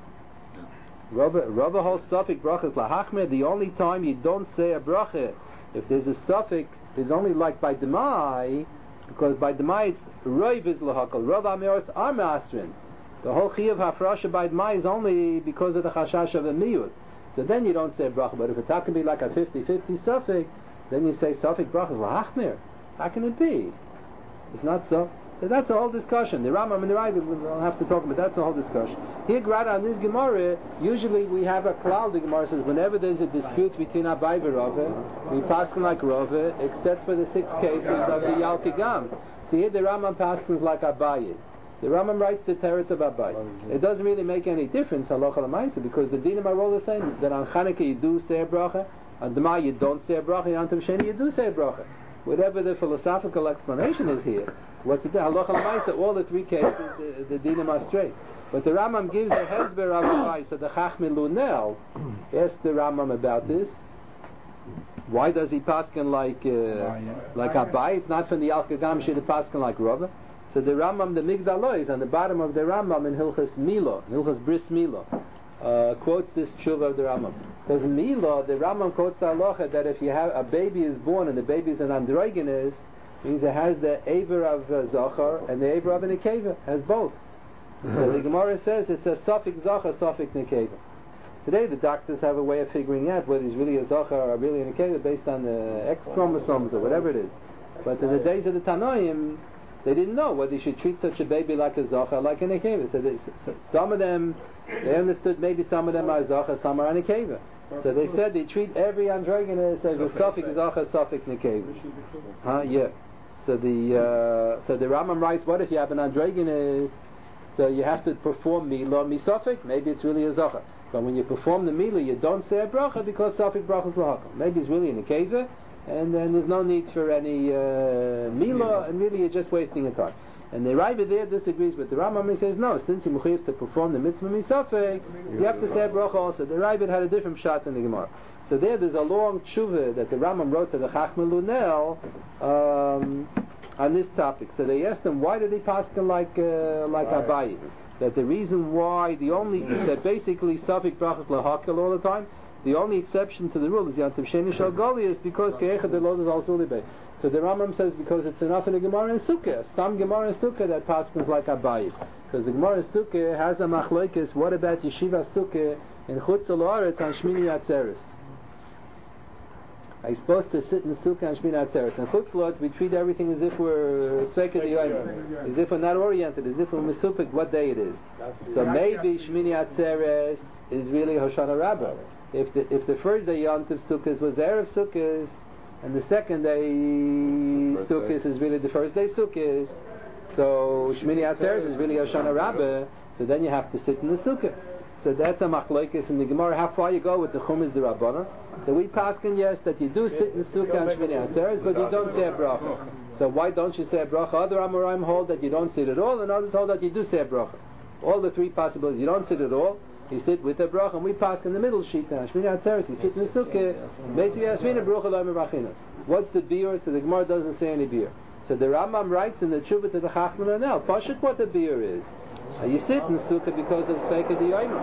Rava holds Sofik bracha is lahachmir. The only time you don't say a bracha, if there's a Sofik, is only like by Demai, because by Demai it's Roiv is lahakal. Rov Amihor, it's Amiyasrin. The whole Chiyav Hafrasha by Demai is only because of the Chashash of a Miyut. So then you don't say bracha. But if it's not going to be like a 50-50 Sofik, then you say Sofik bracha is lahachmir. How can it be? It's not so. So that's the whole discussion. The Rambam and the Raiva, we don't have to talk about, that's the whole discussion. Here, Grada, on this Gemara, usually we have a klal. The Gemara says, whenever there's a dispute between Abai and Rava, we pass like Rava, except for the 6 cases of the Yalkigam. See here, the Rambam passes like Abai. The Rambam writes the teretz of Abai. It doesn't really make any difference, halacha l'maisa, because the dinim are all the same. That on Chanukah you do say a bracha, on Demai you don't say a bracha, on Tov Sheni you do say a bracha. Whatever the philosophical explanation is here, what's it? Halacha l'maisa, all the 3 cases, the dinim are straight. But the Rambam gives a hezber of Abai. So the Chachmi Lunel asked the Rambam about this. Why does he paskin like Abai? It's not from the Yalkigam should he paskin like Rava. So the Rambam, the Migdalo, is on the bottom of the Rambam in Hilchas Milo, Hilchas Bris Milo, quotes this tshuva of the Rambam. Because Milo, the Rambam quotes the halacha that if you have a baby is born and the baby is an androgynous, means it has the aver of Zachar and the aver of a Nekeva, has both. So the Gemara says it's a Sofik Zachar, Sofik Nekeva. Today the doctors have a way of figuring out whether he's really a Zachar or really a Nekeva based on the X chromosomes or whatever it is. But in the days of the Tanoim, they didn't know whether you should treat such a baby like a Zachar, like a Nekeva. So some of them, they understood maybe some of them are Zachar, some are a Nekeva. So they said they treat every androgynous as a Sofik Zachar, Sofik Nekeva. Yeah. So the Rambam writes, what if you have an androgynous? So you have to perform Mila Misofik, maybe it's really a Zachar. But when you perform the Mila, you don't say a bracha because Sofik bracha is lahakal. Maybe it's really in a Nekeva, and then there's no need for any Mila, and really you're just wasting your time. And the Raiva there disagrees with the Rambam. He says, no, since you're mechuyev to perform the mitzvah Misofik, you have to say a bracha also. The Raiva had a different shot in the Gemara. So there's a long tshuva that the Rambam wrote to the Chachma Lunel on this topic. So they asked him, why did he paskin like Abayi? That the reason why that basically Sofik brachas lahakal all the time, the only exception to the rule is Yantav Sheni Shal Goli is because Ke'echad Elod is al Zulibay. So the Rambam says because it's enough in the Gemara and Sukkah, Stam Gemara and Sukkah that paskins like Abayi. Because the Gemara and Sukkah has a machlokes. What about Yeshiva Sukkah in Chutz La'aretz on Shmini Atzeres? Are you supposed to sit in the Sukkah on Shmini Atzeres? In Chutz La'aretz we treat everything as if we're Sveika D'Yoyim, as if we're not oriented, as if we're Mesupik what day it is. So maybe Shmini Atzeres is really Hoshana Rabbah. If the first day Yontiv Sukkot was Erev Sukkot, and the second day Sukkot is really the first day Sukkot, so Shmini Atzeres is really Hoshana Rabbah, so then you have to sit in the Sukkah. So that's a machlokes in the Gemara, how far you go with the Chumash D'Rabbanan. So we paskin, yes, that you do sit in the Sukkah on Shmini Atzeres, but you don't say a bracha. So why don't you say a bracha? Other Amoraim hold that you don't sit at all, and others hold that you do say a bracha. All the 3 possibilities, you don't sit at all, you sit with a bracha, and we pass in the middle sheet on Shmini Atzeres, you sit in the Sukkah, basically Yasmina Baruch Elohim Rachina. What's the beer? So the Gemara doesn't say any beer. So the Rambam writes in the Tshuva to the Chachman Anel, Pashut what the beer is. You sit in the Sukkah because of Sveika D'Yoyim.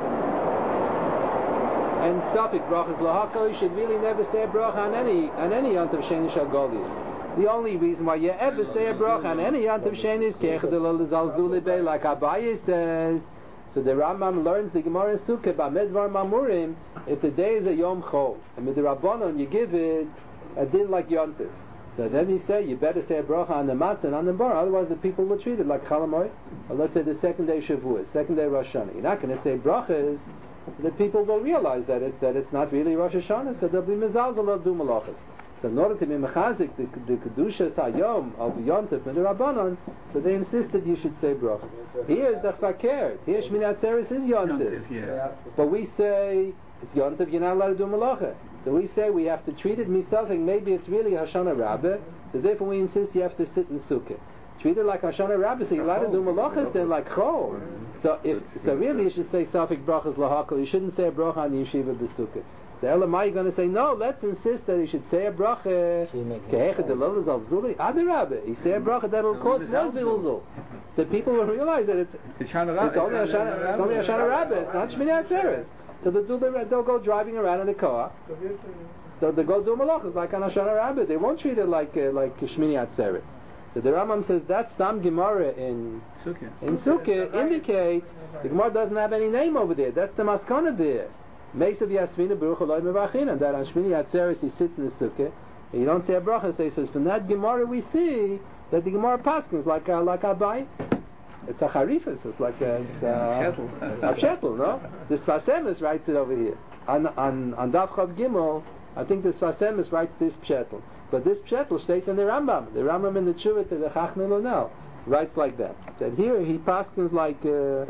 And Sofik brachas lahakal, you should really never say a bracha on any Yantav Sheni Shal Golius. The only reason why you ever say a bracha on any Yantav Sheni is Ke'echad Elod is al Zulibay, like Abaye says. So the Rambam learns the Gemara in Sukkah, Ba'med Dvar Mamurim, if the day is a Yom Chol, and with the Rabbanon you give it a din like Yontif. So then you say, you better say a bracha on the matzah and on the bar, otherwise the people will treat it like Chalamoy. Or let's say the second day Shavuot, second day Rosh Hashanah. You're not going to say brachas, the people will realize that it's not really Rosh Hashanah, so they'll be mezalzel of do malachas. So in order to be mechazik the kedushas hayom of Yontif and the Rabbanon, so they insisted you should say bracha. Here is the fakir. Here Shmini Atzeres is Yontif. But we say it's Yontif, you're not allowed to do malacha. So we say we have to treat it something. Maybe it's really Hashanah Rabbah. So therefore we insist you have to sit in sukkah. Treat it like Hashanah Rabbah. So you're allowed to do malachas then like chol. So really you should say Safik brachas lahakol. You shouldn't say a bracha on yeshiva b'sukkah. So Elamai, you're going to say no. Let's insist that you should say a bracha. Ke'echad delolas al zuli adarabah. You say a bracha that'll cause more zilzul. The people will realize that it's only Hashanah Rabbah. It's not Shmini Atzeres. So they'll go driving around in the car. They'll go do malachas like on Hashanah Rabbah. They won't treat it like Shmini Atzeres. So the Rambam says that Stam Gemara in Sukkah indicates the Gemara doesn't have any name over there. That's the maskana there. Meisav Yasmina Baruch Eloi Mevachina. That on Shmini Atzeres you sit in the Sukkah and you don't say a bracha. So he says from that Gemara we see that the Gemara paskins like Abai. It's a harifas. It's like a shetl, no? The Sfas Emes writes it over here on Daf Chav Gimel. I think the Sfas Emes writes this pshetl, but this pshetl states in the Rambam. The Rambam in the Tshuva to the Chachmei Lonel writes like that. That here he paskins like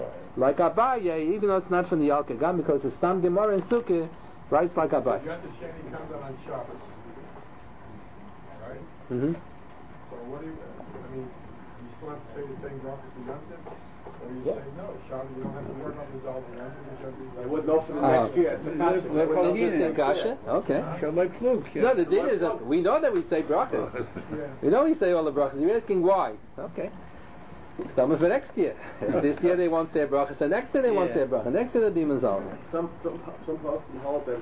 Abaye, even though it's not from the Yalkut Gam, because the Stam Gemara in Sukkah writes like Abaye. Yontif Sheni comes out on Shabbos, right? Mm-hmm. So what do you? I mean. You still have to say the same bracha to Yontif? Or you say no, Shabbos, you don't have to worry about the Zal for Yontif. You would know for the next year. It's a Interesting kasha. Okay. No, the din is that we know that we say brachas. We know we say all the brachas. You're asking why? Okay. Some for next year. This year they won't say a bracha, so next year they won't say a bracha. Next year they'll be mazal. Some poskim hold that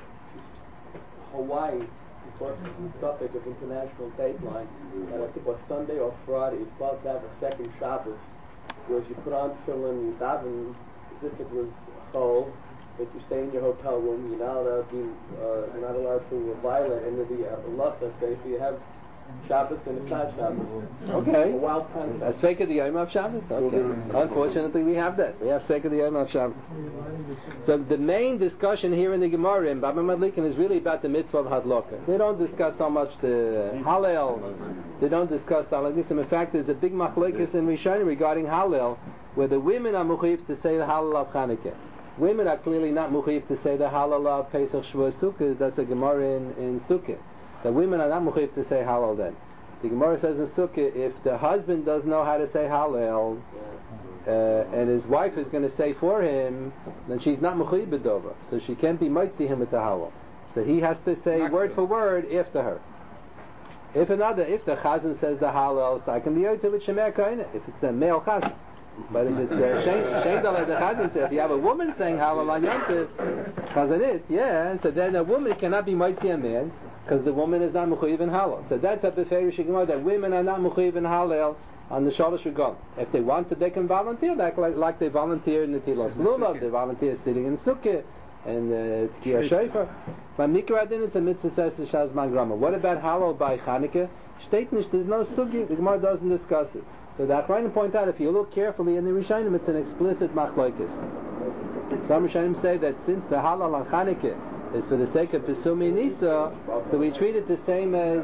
Hawaii, because it's the subject of international dateline, and I think it was Sunday or Friday, it's supposed to have a second Shabbos, whereas you put on tefillin and daven as if it was chol, but you stay in your hotel room, you're not allowed to violate any of the lust, I say, so you have Shabbos and it's not Shabbos. Okay. A wild concept. That's fake of the Yom of Shabbos. Okay. Unfortunately, we have that. We have fake of the Yom of Shabbos. So the main discussion here in the Gemara in Baba Madlikin is really about the mitzvah of Hadlokah. They don't discuss so much the Hallel. They don't discuss the Hallel. In fact, there's a big machlokes in Rishonim regarding Hallel, where the women are mechuyev to say the Hallel of Chanukah. Women are clearly not mechuyev to say the Hallel of Pesach, Shavuot, Sukkah. That's a Gemara in Sukkah. The women are not mechuyev to say Hallel then. The Gemara says in Sukkah, if the husband doesn't know how to say Hallel, and his wife is going to say for him, then she's not mechuyev b'dova. So she can't be mitzi him with the Hallel. So he has to say word for word after her. If the chazan says the Hallel, so I can be yotzei with Shemer Kaina, if it's a male chazan. But if it's Shein Dalei the chazan, if you have a woman saying Hallel on Yontif, chazanit, so then a woman cannot be mitzi a man, because the woman is not mechuyev in Hallel. So that's a beferish Gemara that women are not mechuyev in Hallel on the Shalosh Regalim. If they want to, they can volunteer, like they volunteer in the Tilos Lulav, they volunteer sitting in Sukkah and Tkiyah Shofar. But Mikra Adin, it's a mitzvah says Shazman Grama. What about Hallel by Chanukah? Shteitnish, there's no sugi. The Gemara doesn't discuss it. So the Achrayim point out, if you look carefully in the Rishonim, it's an explicit machlokes. Some Rishonim say that since the Hallel on Chanukah is for the sake of Pesumi Nisa, so we treat it the same as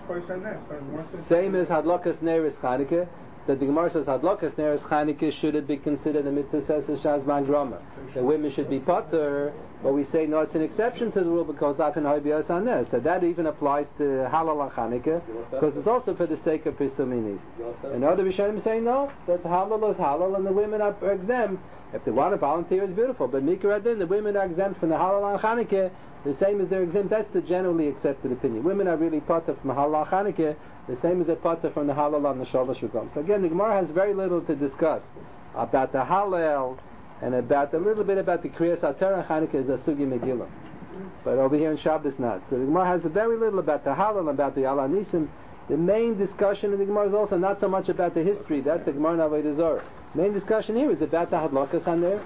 Hadlokas Neris Chanukah, that the Gemara says Hadlokas Neris Chanukah should it be considered a mitzvah says Shazman Grama. The women should be potter, but we say no, it's an exception to the rule because Afin Hoibiyos Aneh. So that even applies to Halal on Chanukah, because it's also for the sake of Pesumi Nisa. And other Rishonim say no, that Halal is Halal and the women are exempt. If they want to volunteer, it's beautiful. But Mikra Adin, the women are exempt from the Halal on Chanukah, the same as they're exempt. That's the generally accepted opinion. Women are really potter from Halal on Chanukah, the same as they're potter from the Halal on the Shalosh Regalim. So again, the Gemara has very little to discuss about the Halal and about a little bit about the Kriyas HaTorah on Chanukah is a Sugi Megillah. But over here in Shabbos not. So the Gemara has very little about the Halal, about the Ala Nisim. The main discussion in the Gemara is also not so much about the history. That's the Gemara in Avodah Zarah. The main discussion here is about the Hadlokas HaNeris.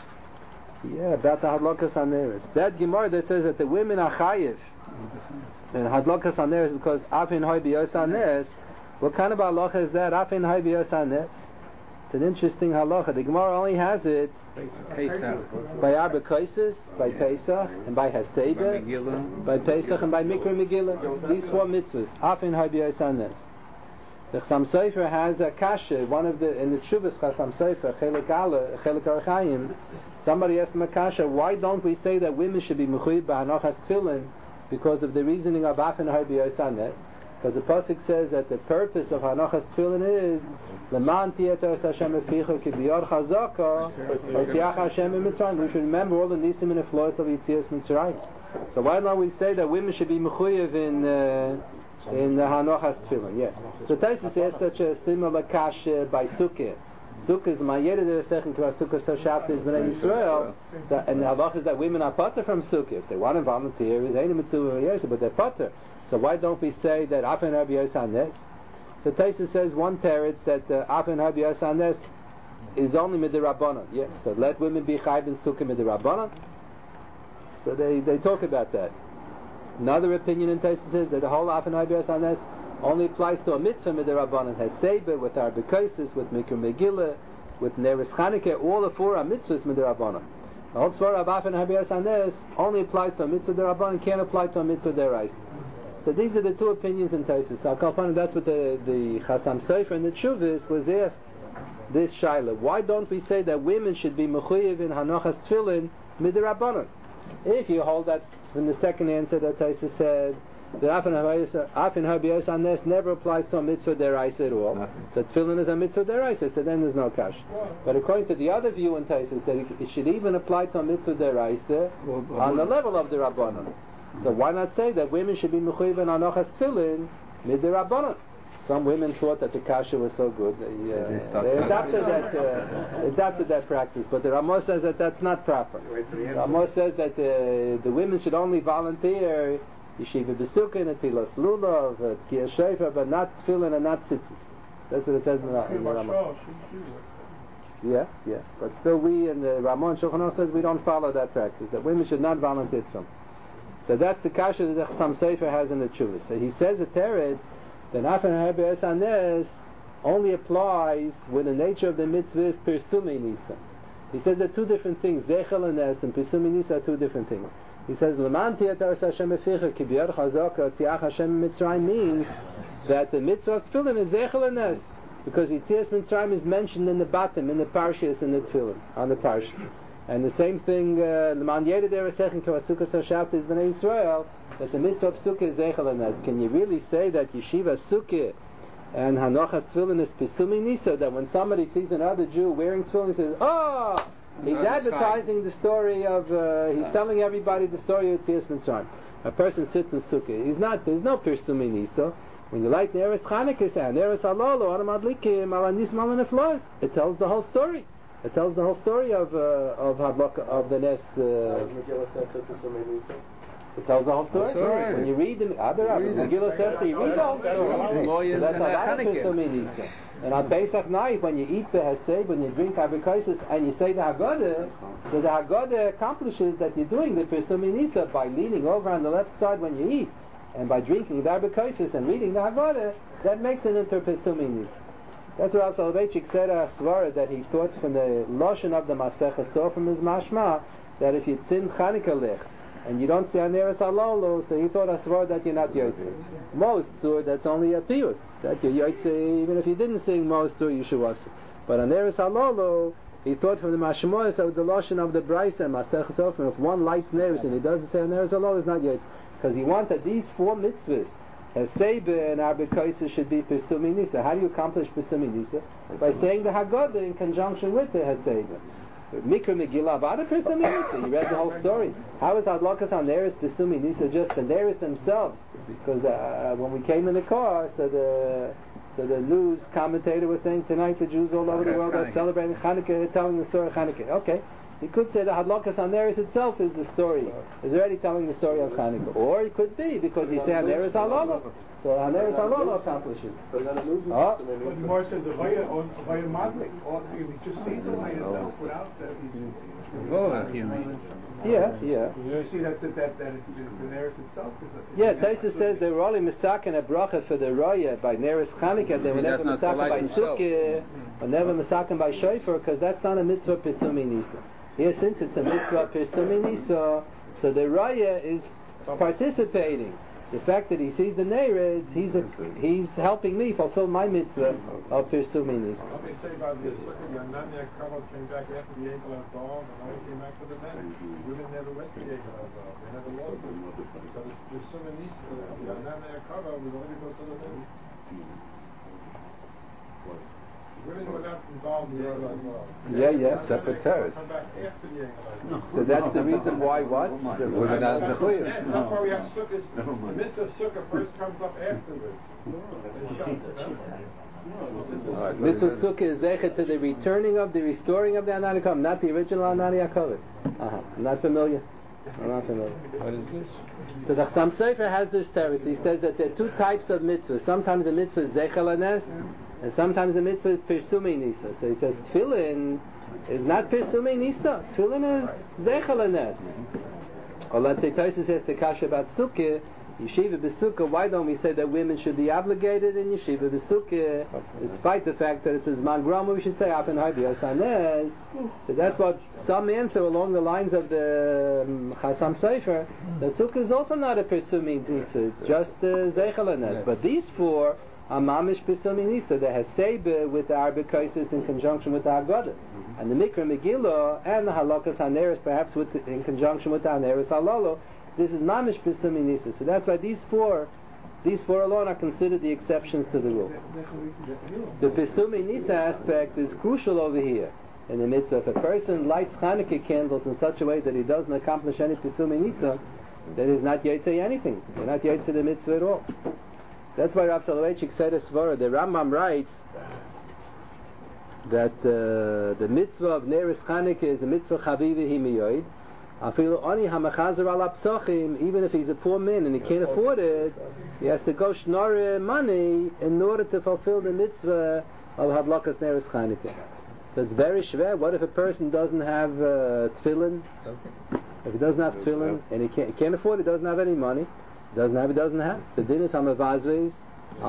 Yeah, about the Hadlokas HaNeris. That Gemara that says that the women are chayiv, And hadlokas on there is because afin hoy biyos anes. What kind of halacha is that? Afin hoy biyos anes. It's an interesting halacha. The Gemara only has it Pesach. by Arba Koises, by Pesach, and by Haseba, by Pesach and by Mikra Megillah. These 4 mitzvahs. Afin hoy biyos anes. The Chassam Sofer has a kasha, one of the, in the Tshuvas Chassam Sofer, Chelik Archaim, somebody asked him a kasha, why don't we say that women should be mechuyev b'hanachas tefillin because of the reasoning of Afin hoy biyos anes? Because the pasuk says that the purpose of hanachas tefillin is leman tiyatos Hashem eficha ki biyod chazaka otziach Hashem Mitzrayim. We should remember all the nisim and the flaws of Yitzias Mitzrayim. So why don't we say that women should be mechuyev in the hanachas tefillin? Yeah. So Taisus says such a similar kasha by Sukkah. Sukkah is ma'yeda the second to Sukkah so shaft is b'nei Yisrael. So, and the halach is that women are pater from Sukkah. If they want to volunteer, it's ain't a mitzvah, but they're pater. So why don't we say that Afin hoy biyos anes? So Taisus says one teretz that Afin hoy biyos anes is only midirabbanan. Yeah. So let women be chayv in Sukkah midirabbanan. So they talk about that. Another opinion in Taisus says that the whole Afin hoy biyos anes only applies to a mitzvah midirabbanan. Haseba with Arba Koises, with Mikra Megillah, with Neres Chanukah. All the 4 are mitzvahs midirabbanan. The whole svara of Afin hoy biyos anes only applies to a mitzvah midirabbanan, can't apply to a mitzvah deraisa. So these are the 2 opinions in Taisus. So that's what the Chassam Sofer and the Tshuvas was asked. This shaila. Why don't we say that women should be mechuyev in hanachas tefillin midirabbanan? If you hold that from the second answer that Taisus said, that Afin hoy biyos anes never applies to a mitzvah deraisa at all. So tefillin is a mitzvah deraisa. So then there's no kash. But according to the other view in Taisus, that it should even apply to a mitzvah deraisa on the level of the rabbanan. So why not say that women should be mechuyev in hanachas tefillin midirabbanan? Some women thought that the kasha was so good, they adopted that practice. But the Ramah says that that's not proper. Ramah says that the women should only volunteer yeshiva b'sukkah, netilas lulav, tkiyah shofar, but not tefillin and not tzitzis. That's what it says in the Ramah. Yeah. But still, we in the Ramah and Shulchan Aruch says we don't follow that practice. That women should not volunteer tefillin. So that's the kasha that the Chassam Sofer has in the Tshuvas. So he says at teretz that Afin hoy biyos anes only applies when the nature of the mitzvah is persumi nisa. He says there are 2 different things. Zechel anes and persumi nisa are 2 different things. He says leman tiyatos Hashem eficha ki biyod chazaka otziach Hashem Mitzrayim means that the mitzvah of tefillin is zechel anes because Yitzias Mitzrayim is mentioned in the bottom, in the parshas, in the tefillin, on the parsha. And the same thing, L'man Yeda Der Second to Sukkah Sashaft is Bnei Yisrael, that the mitzvah of Sukkah is Zeichel Anas. Can you really say that Yeshiva Sukkah and Hanochas Tefillin is Pesumi Nisa, that when somebody sees another Jew wearing tefillin, he says, oh, he's advertising the story of, he's telling everybody the story of Yitzias Mitzrayim. A person sits in Sukkah. There's no Pesumi Nisa. When you like Neres Chanukah, say, Neres Halolo, Adam Adlikim, Alanis Malan Eflos, it tells the whole story. It tells the whole story of the Nes. It tells the whole story. When you read the Megillah says that you read the whole story. So that's a lot of Pesach. And on Pesach night, when you eat the Hesed, when you drink Avikosis, and you say the Haggadah, so the Haggadah accomplishes that you're doing the Pesach Nisa by leaning over on the left side when you eat, and by drinking the Avikosis and reading the Haggadah, that makes it into Pesach Nisa. That's what Rav Soloveitchik said a svara that he taught from the Lashon of the Masechah, so from his mashma, that if you sin Chanukah Lech, and you don't say Aneres Halolo, so he thought a svara that you're not Yotze. Most sur, that's only a piyut, that you're Yotze, even if you didn't sing most sur, you should was. But Aneres Halolo, he thought from the mashmois of the Lashon of the Brisa, Masechah Sofrim, if one lights Neres and he doesn't say Aneres Halolo, it's not Yotze. Because he wanted these 4 mitzvahs, Heseba and Arba Koises should be Pesumi Nisa. How do you accomplish Pesumi Nisa? By saying the Haggadah in conjunction with the Heseba. Mikra Megillah Avada Pesumi Nisa. You read the whole story. How is Adlokas on Neres Pesumi Nisa just the Neres themselves? Because when we came in the car, so the news commentator was saying tonight the Jews all over the world are celebrating Chanukah, telling the story of Chanukah. Okay, He could say the Hadlakas Haneres itself is the story, is already telling the story of Chanukah. Or it could be because he said Haneres Halala. So Haneres Halala accomplishes. But then it loses But the Gemara says the Vaya Madlik, or he just sees the light itself without that. Yeah. You see that it's the Neres itself is Yeah, Taisa says they were only misakin a bracha for the Raya by Neres Chanukah. They were never misakin by Sukkah, or never misakin by Shofar, because that's not a mitzvah Pesumi Nisa. Here, since it's a mitzvah Pesumi Nisa, so the Raya is participating. The fact that he sees the Neres, he's helping me fulfill my mitzvah of Pesumi Nisa. What they say about the Sukkah, the Ananya Kavod came back after the Egel Azov, and only came back for the men. Women never went to the Egel Azov. They never lost it. So the Pesumi Nisa, the Ananya Kavod was only because of the men. Women were not involved in the Egel Azov. Yeah, separate terrors. Come back after the Egel Azov. So that's the reason why what? The women are the That's why we have Sukkahs. The mitzvah of Sukkah first comes up afterwards. Mitzvah Sukkah is zeichet to the returning of, the restoring of the Anani Yaakov, not the original Anani Yaakov. I'm not familiar. What is this? So the Chassam Sofer has this teretz. He says that there are two types of mitzvahs. Sometimes the mitzvah is zeichel anes, and sometimes the mitzvah is pirsumei nisa. So he says tefillin is not pirsumei nisa. Tefillin is zeichel anes. Or let's say Tosfos says the kasha about sukkah. Yeshiva b'sukkah, why don't we say that women should be obligated in yeshiva b'sukkah, despite the fact that it says man grama, we should say afen harbios hanes. So that's what some answer along the lines of the Chassam Sofer, that sukkah is also not a pirsumi nisa, it's just zeichel hanes. But these four are mamish pirsumi nisa, the hasebe with the arbekaisis in conjunction with the Haggadah, and the mikra megillah and the halakas haneres perhaps in conjunction with the haneres halalo. This is mamish pisumi nisa. So that's why these four alone are considered the exceptions to the rule. The pisumi nisa aspect is crucial over here in the mitzvah. If a person lights Hanukkah candles in such a way that he doesn't accomplish any pisumi nisa, then he's not yotzei anything. He's not yotzei the mitzvah at all. That's why Rav Soloveitchik said a svara. The Rambam writes that the mitzvah of Neres Hanukkah is a mitzvah chavivi himiyoid. Even if he's a poor man and he can't afford it, he has to go shnore money in order to fulfill the mitzvah of Hadlakas Neres Chanukah. So it's very schwer. What if a person doesn't have tefillin? If he doesn't have tefillin and he can't afford it, doesn't have any money, doesn't have. The din is hamavazves. A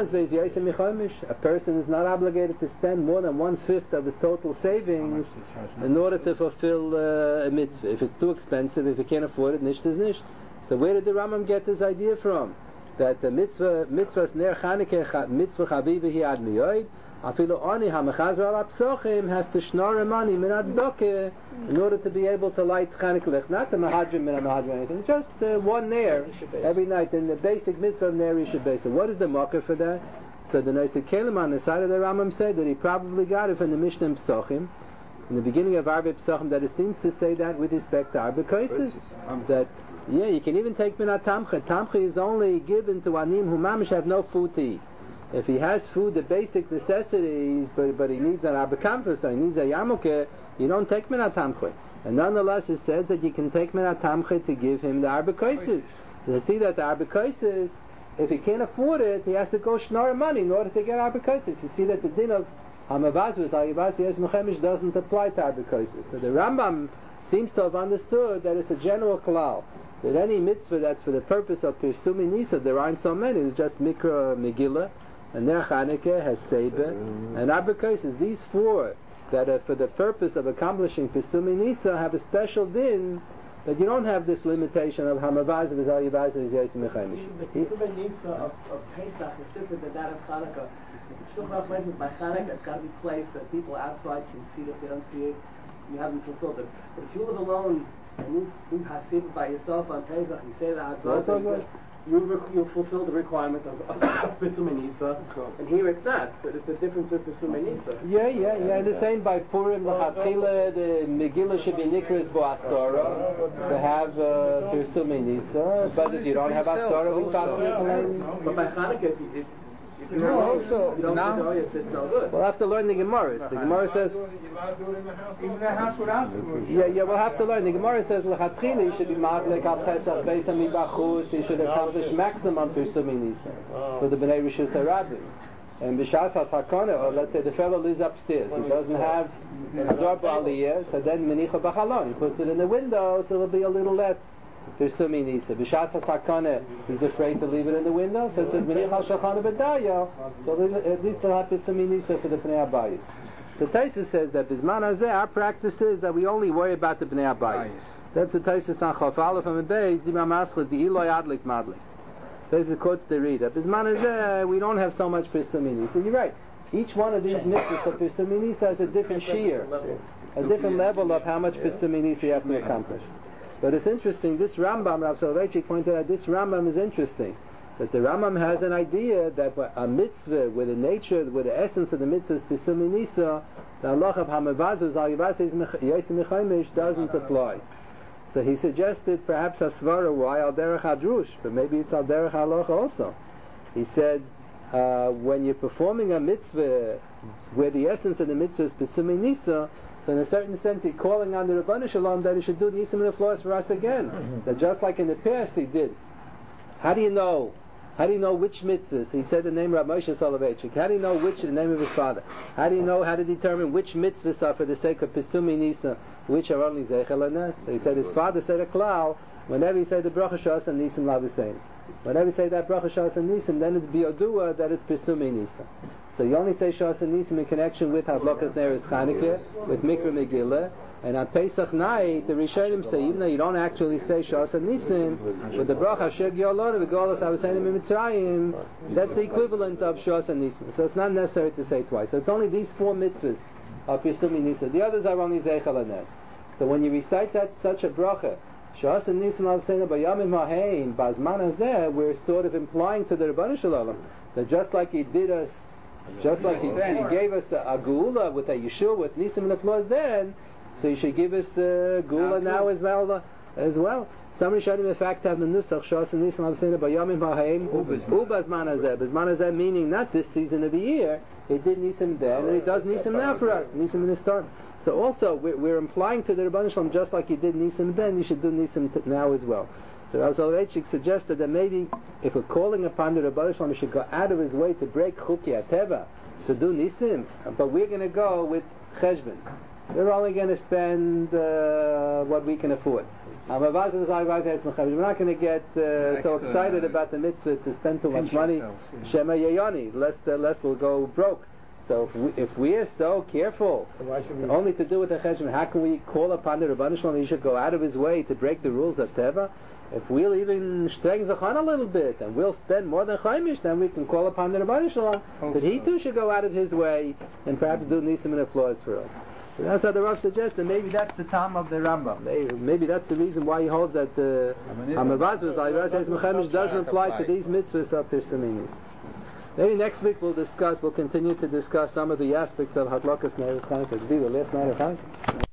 person is not obligated to spend more than 1/5 of his total savings in order to fulfill a mitzvah. If it's too expensive, if he can't afford it, nisht is nisht. So where did the Rambam get this idea from? That the mitzvah's ner Chanukah, mitzvah chavivi hi ad miyoid, afilu oni ha'mechazer al apsochim has to shnore money min addoke in order to be able to light Chanukah lech. Not the mahadrim min mahadrim anything, just one ner every night in the basic mitzvah of ner Rishon Beis. So what is the marker for that? So the Nosei Kelim on the side of the Rambam said that he probably got it from the Mishnah Psochim, in the beginning of Arbe Psochim, that it seems to say that with respect to Arbe Koises, that you can even take min tamche. Tamche is only given to anim who mamish have no food to eat. If he has food, the basic necessities, but he needs an arbekampus or he needs a yarmulke, you don't take min tamche. And nonetheless, it says that you can take min tamche to give him the arbekoises. You see that the arbekoises, if he can't afford it, he has to go shnor money in order to get arbekoises. You see that the din of hamavazvus al-yivas yes mechemish doesn't apply to arbekoises. So the Rambam seems to have understood that it's a general klal, that any mitzvah that's for the purpose of pirsumi nisa, there aren't so many. It's just mikra megillah, and ner Chanukah has seiba, and arbekoises. These four that are for the purpose of accomplishing pisumi nisa have a special din that you don't have this limitation of hamavaz of Zal Yivaz is Yosef Mechanish. The pisumi nisa of Pesach is different than that of Chanukah. Shulchan mentions by Chanukah it's got to be placed that people outside can see it. If they don't see it, you haven't fulfilled it. But if you live alone and you have by yourself on Pesach, you say that you fulfill the requirement of Pesumei Nisa, and here it's not. So there's a difference of Pesumei Nisa. Yeah. The same by Purim, the Megillah should be Nikras Bo Astora to have Pesumei Nisa, but if you don't have Astora, we pass it. But by Chanukah, Also, You don't now know, it's no good. we'll have to learn the Gemara. The Gemara says, You're allowed to do it in the house. Even the house without the roof. yeah, we'll have to learn. The Gemara says, L'chatchila, you should be madlik al Pesach based on Mibachutz, you should accomplish maximum Pirsumi Nisa for the Bnei Rishus HaRabim. And B'shas HaSakana, or let's say the fellow lives upstairs, he doesn't have a door aliyah, so then Menicha B'chalon, he puts it in the window, so it'll be a little less Pirsumi Nisa. B'shas HaSakana, he's afraid to leave it in the window, so it says Menicha Shachana B'dayo, so at least they'll have Pirsumi Nisa for the Bnei Abayis. So Taisa says that Bizman Hazeh, our practice is that we only worry about the Bnei Abayis. That's the Taisa on Chof Aleph and Beis, Dima Maschlet, the Eloi Adlik Madlik. Taisa quotes the reader. Bizman Hazeh, we don't have so much Pirsumi Nisa. You're right. Each one of these mitzvahs of Pirsumi Nisa has a different shear, a different level of how much Pirsumi Nisa you have to accomplish. But it's interesting, this Rambam, Rav Soloveitchik pointed out, this Rambam is interesting. That the Rambam has an idea that a mitzvah, with the nature, with the essence of the mitzvah is Pirsumi Nisa, the halach of Hamavazus al Yivasei Yosem Mechaimish doesn't apply. So he suggested perhaps a svara why al derech hadrush, but maybe it's al derech halacha also. He said when you're performing a mitzvah where the essence of the mitzvah is Pirsumi Nisa, so in a certain sense he's calling on the Rabbanu Shalom that he should do Nisim and the Floors for us again. That just like in the past he did. How do you know? How do you know which mitzvahs? He said the name Rav Moshe Soloveitchik. How do you know the name of his father? How do you know how to determine which mitzvahs are for the sake of Pirsumi Nisa, which are only Zeichel Anes? So he said his father said a klal, whenever you say the Bracha Shas and Nisim Lavisein. Whenever you say that Bracha Shas and Nisim, then it's Biodua that it's Pirsumi Nisa. So you only say Shas and Nisim in connection with Havlokas Neres Chanukah, with Mikra Megillah, and on Pesach night, the Rishonim say, even though you don't actually say Shas and Nisim, with the bracha Asher Giolonu v'Golos Avoseinim Mitzrayim, that's the equivalent of Shas and Nisim. So it's not necessary to say twice. So it's only these 4 mitzvahs of Pirsumi Nisa. The others are only Zeichel Anes. So when you recite that such a bracha, Shas and Nisim Avoseinim B'Yamim Ha'hein B'Zman Hazeh, we're sort of implying to the Rabbanu Shalom that just like he did us, just like he gave us a geula with a Yeshua with Nisim and the Floors then, so you should give us Gula now as well. Some Rishonim in fact have the Nusach Shas and Nisim Avoseinim B'Yamim Ha'heim Ubazman Hazeh. Bazman Hazeh meaning not this season of the year. He did Nisim then, and he does Nisim now for us. Nisim in the start. So also we're implying to the Rebbeinu Shalom just like he did Nisim then, you should do Nisim now as well. So Rav Soloveitchik suggested that maybe if we're calling upon the Rebbeinu Shalom, he should go out of his way to break Chuki Ateva to do Nisim, but we're going to go with Cheshbon. We're only going to spend what we can afford. We're not going to get so excited about the mitzvah to spend too much money. Shema Yayoni, lest we'll go broke. So if we are so careful, so why should we only to do with the cheshbon, how can we call upon the Rebbeinu Shalom? He should go out of his way to break the rules of Teva. If we'll even streng Zachan a little bit and we'll spend more than Chaimish, then we can call upon the Rebbeinu Shalom that he too should go out of his way and perhaps do Nisim and the Floors for us. So that's how the Rav suggests, and maybe that's the time of the Rambam. Maybe that's the reason why he holds that the Hamavazvus doesn't apply to these mitzvahs of Pirsumi Nisa. Maybe next week we'll continue to discuss some of the aspects of Hadlakas Neres Chanukah. It'll be the last night of Chanukah.